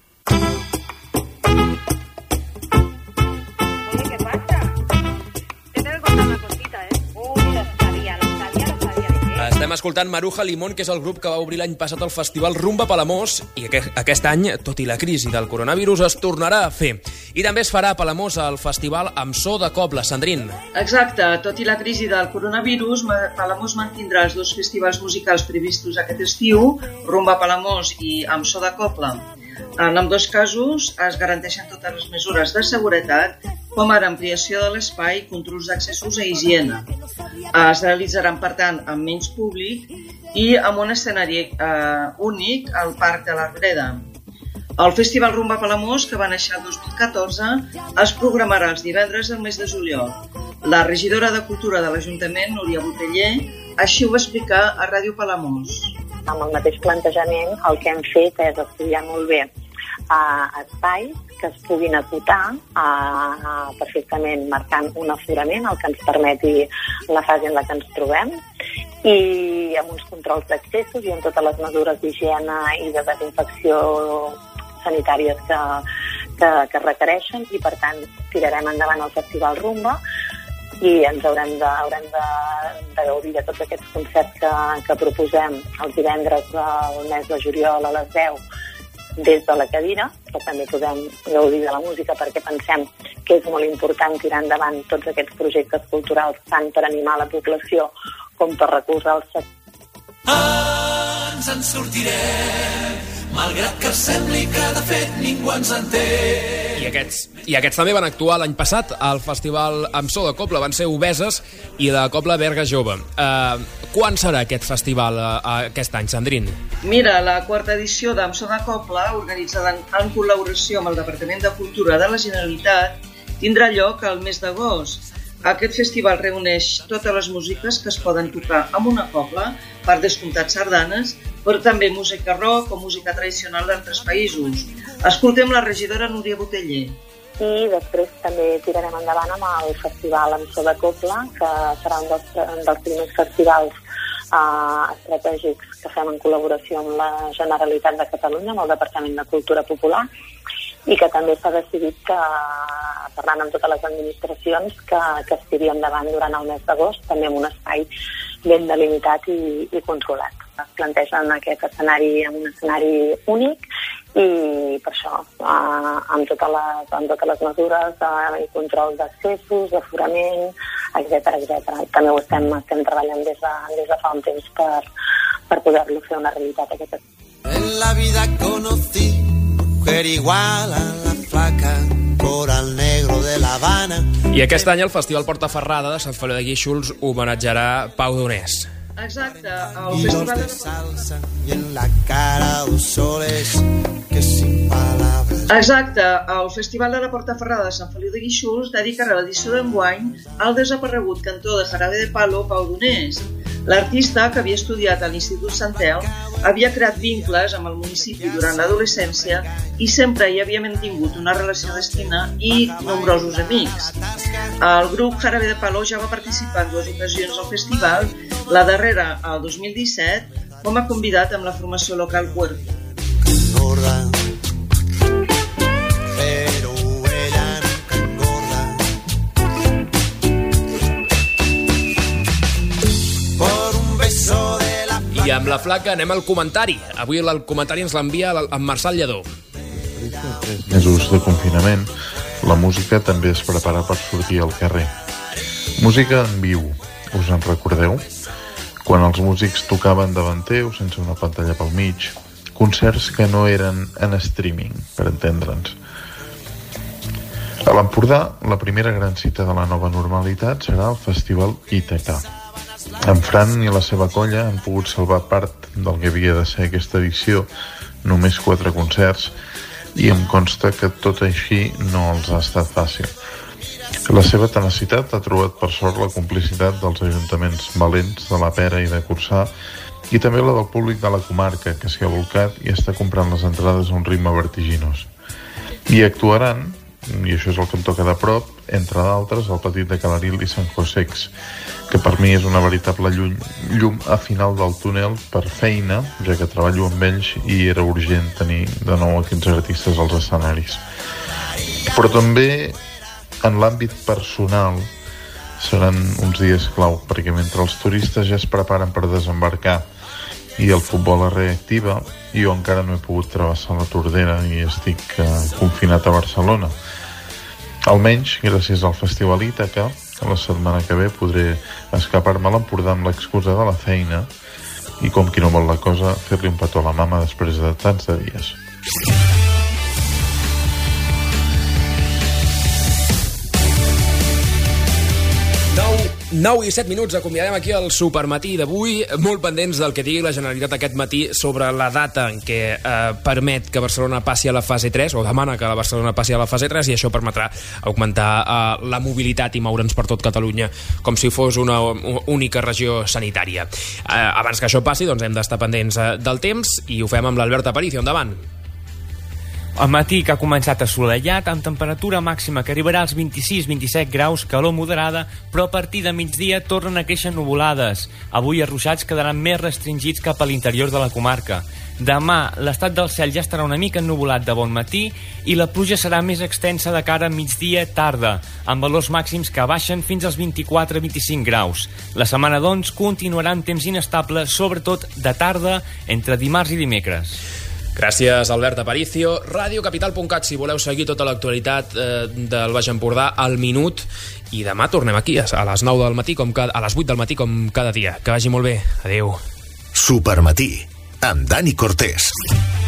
Estem escoltant Maruja Limón, que és el grup que va obrir l'any passat el festival Rumba Palamós, i aquest any, tot i la crisi del coronavirus, es tornarà a fer. I també es farà a Palamós el festival amb so de cobla. Sandrín. Exacte, tot i la crisi del coronavirus, Palamós mantindrà els dos festivals musicals previstos aquest estiu, Rumba Palamós i amb so de cobla. En ambdós casos es garanteixen totes les mesures de seguretat, com ara ampliació de l'espai, controls d'accessos i higiene. Es realitzaran, per tant, amb menys públic i amb un escenari eh, únic al Parc de l'Arbreda. El Festival Rumba Palamós, que va néixer el dos mil catorze, es programarà els divendres del mes de juliol. La regidora de Cultura de l'Ajuntament, Núria Boteller, així ho va explicar a Ràdio Palamós. Amb el mateix plantejament, el que hem fet és estudiar molt bé a espais que es puguin acotar a, a, perfectament marcant un aforament, el que ens permeti la fase en la que ens trobem, i amb uns controls d'accessos i amb totes les mesures d'higiene i de desinfecció sanitàries que, que, que requereixen, i per tant tirarem endavant el Festival Rumba i ens haurem de, haurem de, de gaudir de tots aquests concerts que, que proposem els divendres del mes de juliol a les deu des de la cadira, però també podem gaudir de la música perquè pensem que és molt important tirar endavant tots aquests projectes culturals, tant per animar la població com per recolzar el sector. Ens en sortirem, malgrat que sembli que de fet ningú ens entén. I aquests, I aquests també van actuar l'any passat al festival amb so de cobla, van ser Obeses i la Cobla Berga Jove. Uh, quan serà aquest festival uh, aquest any, Sandrine? Mira, la quarta edició d'Amp So de Cobla, organitzada en, en col·laboració amb el Departament de Cultura de la Generalitat, tindrà lloc al mes d'agost. Aquest festival reuneix totes les músiques que es poden tocar amb una cobla, per descomptat sardanes, però també música rock o música tradicional d'altres països. Escoltem la regidora Núria Boteller. I després també tirarem endavant amb el festival Amp So de Cobla, que serà un dels, un dels primers festivals uh, estratègics que fem en col·laboració amb la Generalitat de Catalunya, amb el Departament de Cultura Popular, i que també s'ha decidit que, parlant amb totes les administracions, que, que es tiri endavant durant el mes d'agost, també en un espai ben delimitat i, i controlat. Es plantegen aquest escenari en un escenari únic i per això, eh, amb, totes les, amb totes les mesures eh, i control d'accessos, d'aforament, etcètera, etcètera. També ho estem, estem treballant des de, des de fa un temps per, per poder-lo fer una realitat aquest escenari. En la vida conocí mujer igual a la flaca, coral negro de La Habana. I aquest any el Festival Portaferrada de Sant Feliu de Guíxols homenatjarà Pau Donés. Exacte, el festival de salsa y en la cara dos soles que sin palabras. Exacte, el Festival de la Portaferrada de Sant Feliu de Guíxols dedicarà l'edició d'enguany al desaparegut cantor de Jarabe de Palo, Pau Donés. L'artista, que havia estudiat a l'Institut Sant Elm, havia creat vincles amb el municipi durant l'adolescència i sempre hi havia mantingut una relació d'estima i nombrosos amics. El grup Jarabe de Palo ja va participar en dues ocasions al festival, la darrera al dos mil disset, com a convidat amb la formació local Puerto. I amb la flaca anem al comentari. Avui el comentari ens l'envia en Marçal Lledó. Tres mesos de confinament, la música també es prepara per sortir al carrer. Música en viu, us en recordeu? Quan els músics tocaven davant teu, sense una pantalla pel mig. Concerts que no eren en streaming, per entendre'ns. A l'Empordà, la primera gran cita de la nova normalitat serà el Festival Ítaca. En Fran i la seva colla han pogut salvar part del que havia de ser aquesta edició, només quatre concerts, i em consta que tot així no els ha estat fàcil. La seva tenacitat ha trobat per sort la complicitat dels ajuntaments valents de la Pera i de Corçà i també la del públic de la comarca, que s'hi ha volcat i està comprant les entrades a un ritme vertiginós. I actuaran, i això és el que em toca de prop, entre d'altres, el Petit de Calaril i Sant Josex, que per mi és una veritable llum, llum a final del túnel per feina, ja que treballo amb ells i era urgent tenir de nou aquests artistes als escenaris. Però també en l'àmbit personal seran uns dies clau, perquè mentre els turistes ja es preparen per desembarcar i el futbol es reactiva, jo encara no he pogut travessar la Tordera i estic eh, confinat a Barcelona. Almenys, gràcies al Festival Ítaca, la setmana que ve podré escapar-me a l'Empordà amb l'excusa de la feina i, com qui no vol la cosa, fer-li un petó a la mama després de tants de dies. nou i set minuts, acomiadem aquí el supermatí d'avui, molt pendents del que digui la Generalitat aquest matí sobre la data en què eh, permet que Barcelona passi a la fase tres, o demana que la Barcelona passi a la fase tres, i això permetrà augmentar eh, la mobilitat i moure'ns per tot Catalunya com si fos una única regió sanitària. Eh, abans que això passi, doncs hem d'estar pendents eh, del temps, i ho fem amb l'Albert Aparicio. Endavant. El matí que ha començat assolellat, amb temperatura màxima que arribarà als vint-i-sis vint-i-set graus, calor moderada, però a partir de migdia tornen a créixer nuvolades. Avui els ruixats quedaran més restringits cap a l'interior de la comarca. Demà l'estat del cel ja estarà una mica ennuvolat de bon matí i la pluja serà més extensa de cara a migdia-tarda, amb valors màxims que baixen fins als vint-i-quatre vint-i-cinc graus. La setmana, doncs, continuarà amb temps inestable, sobretot de tarda, entre dimarts i dimecres. Gràcies, Albert Aparicio. radiocapital punt cat, si voleu seguir tota l'actualitat eh, del Baix Empordà al minut. I demà tornem aquí a les nou del matí, com cada, a les vuit del matí, com cada dia. Que vagi molt bé. Adéu. Supermatí, amb Dani Cortés.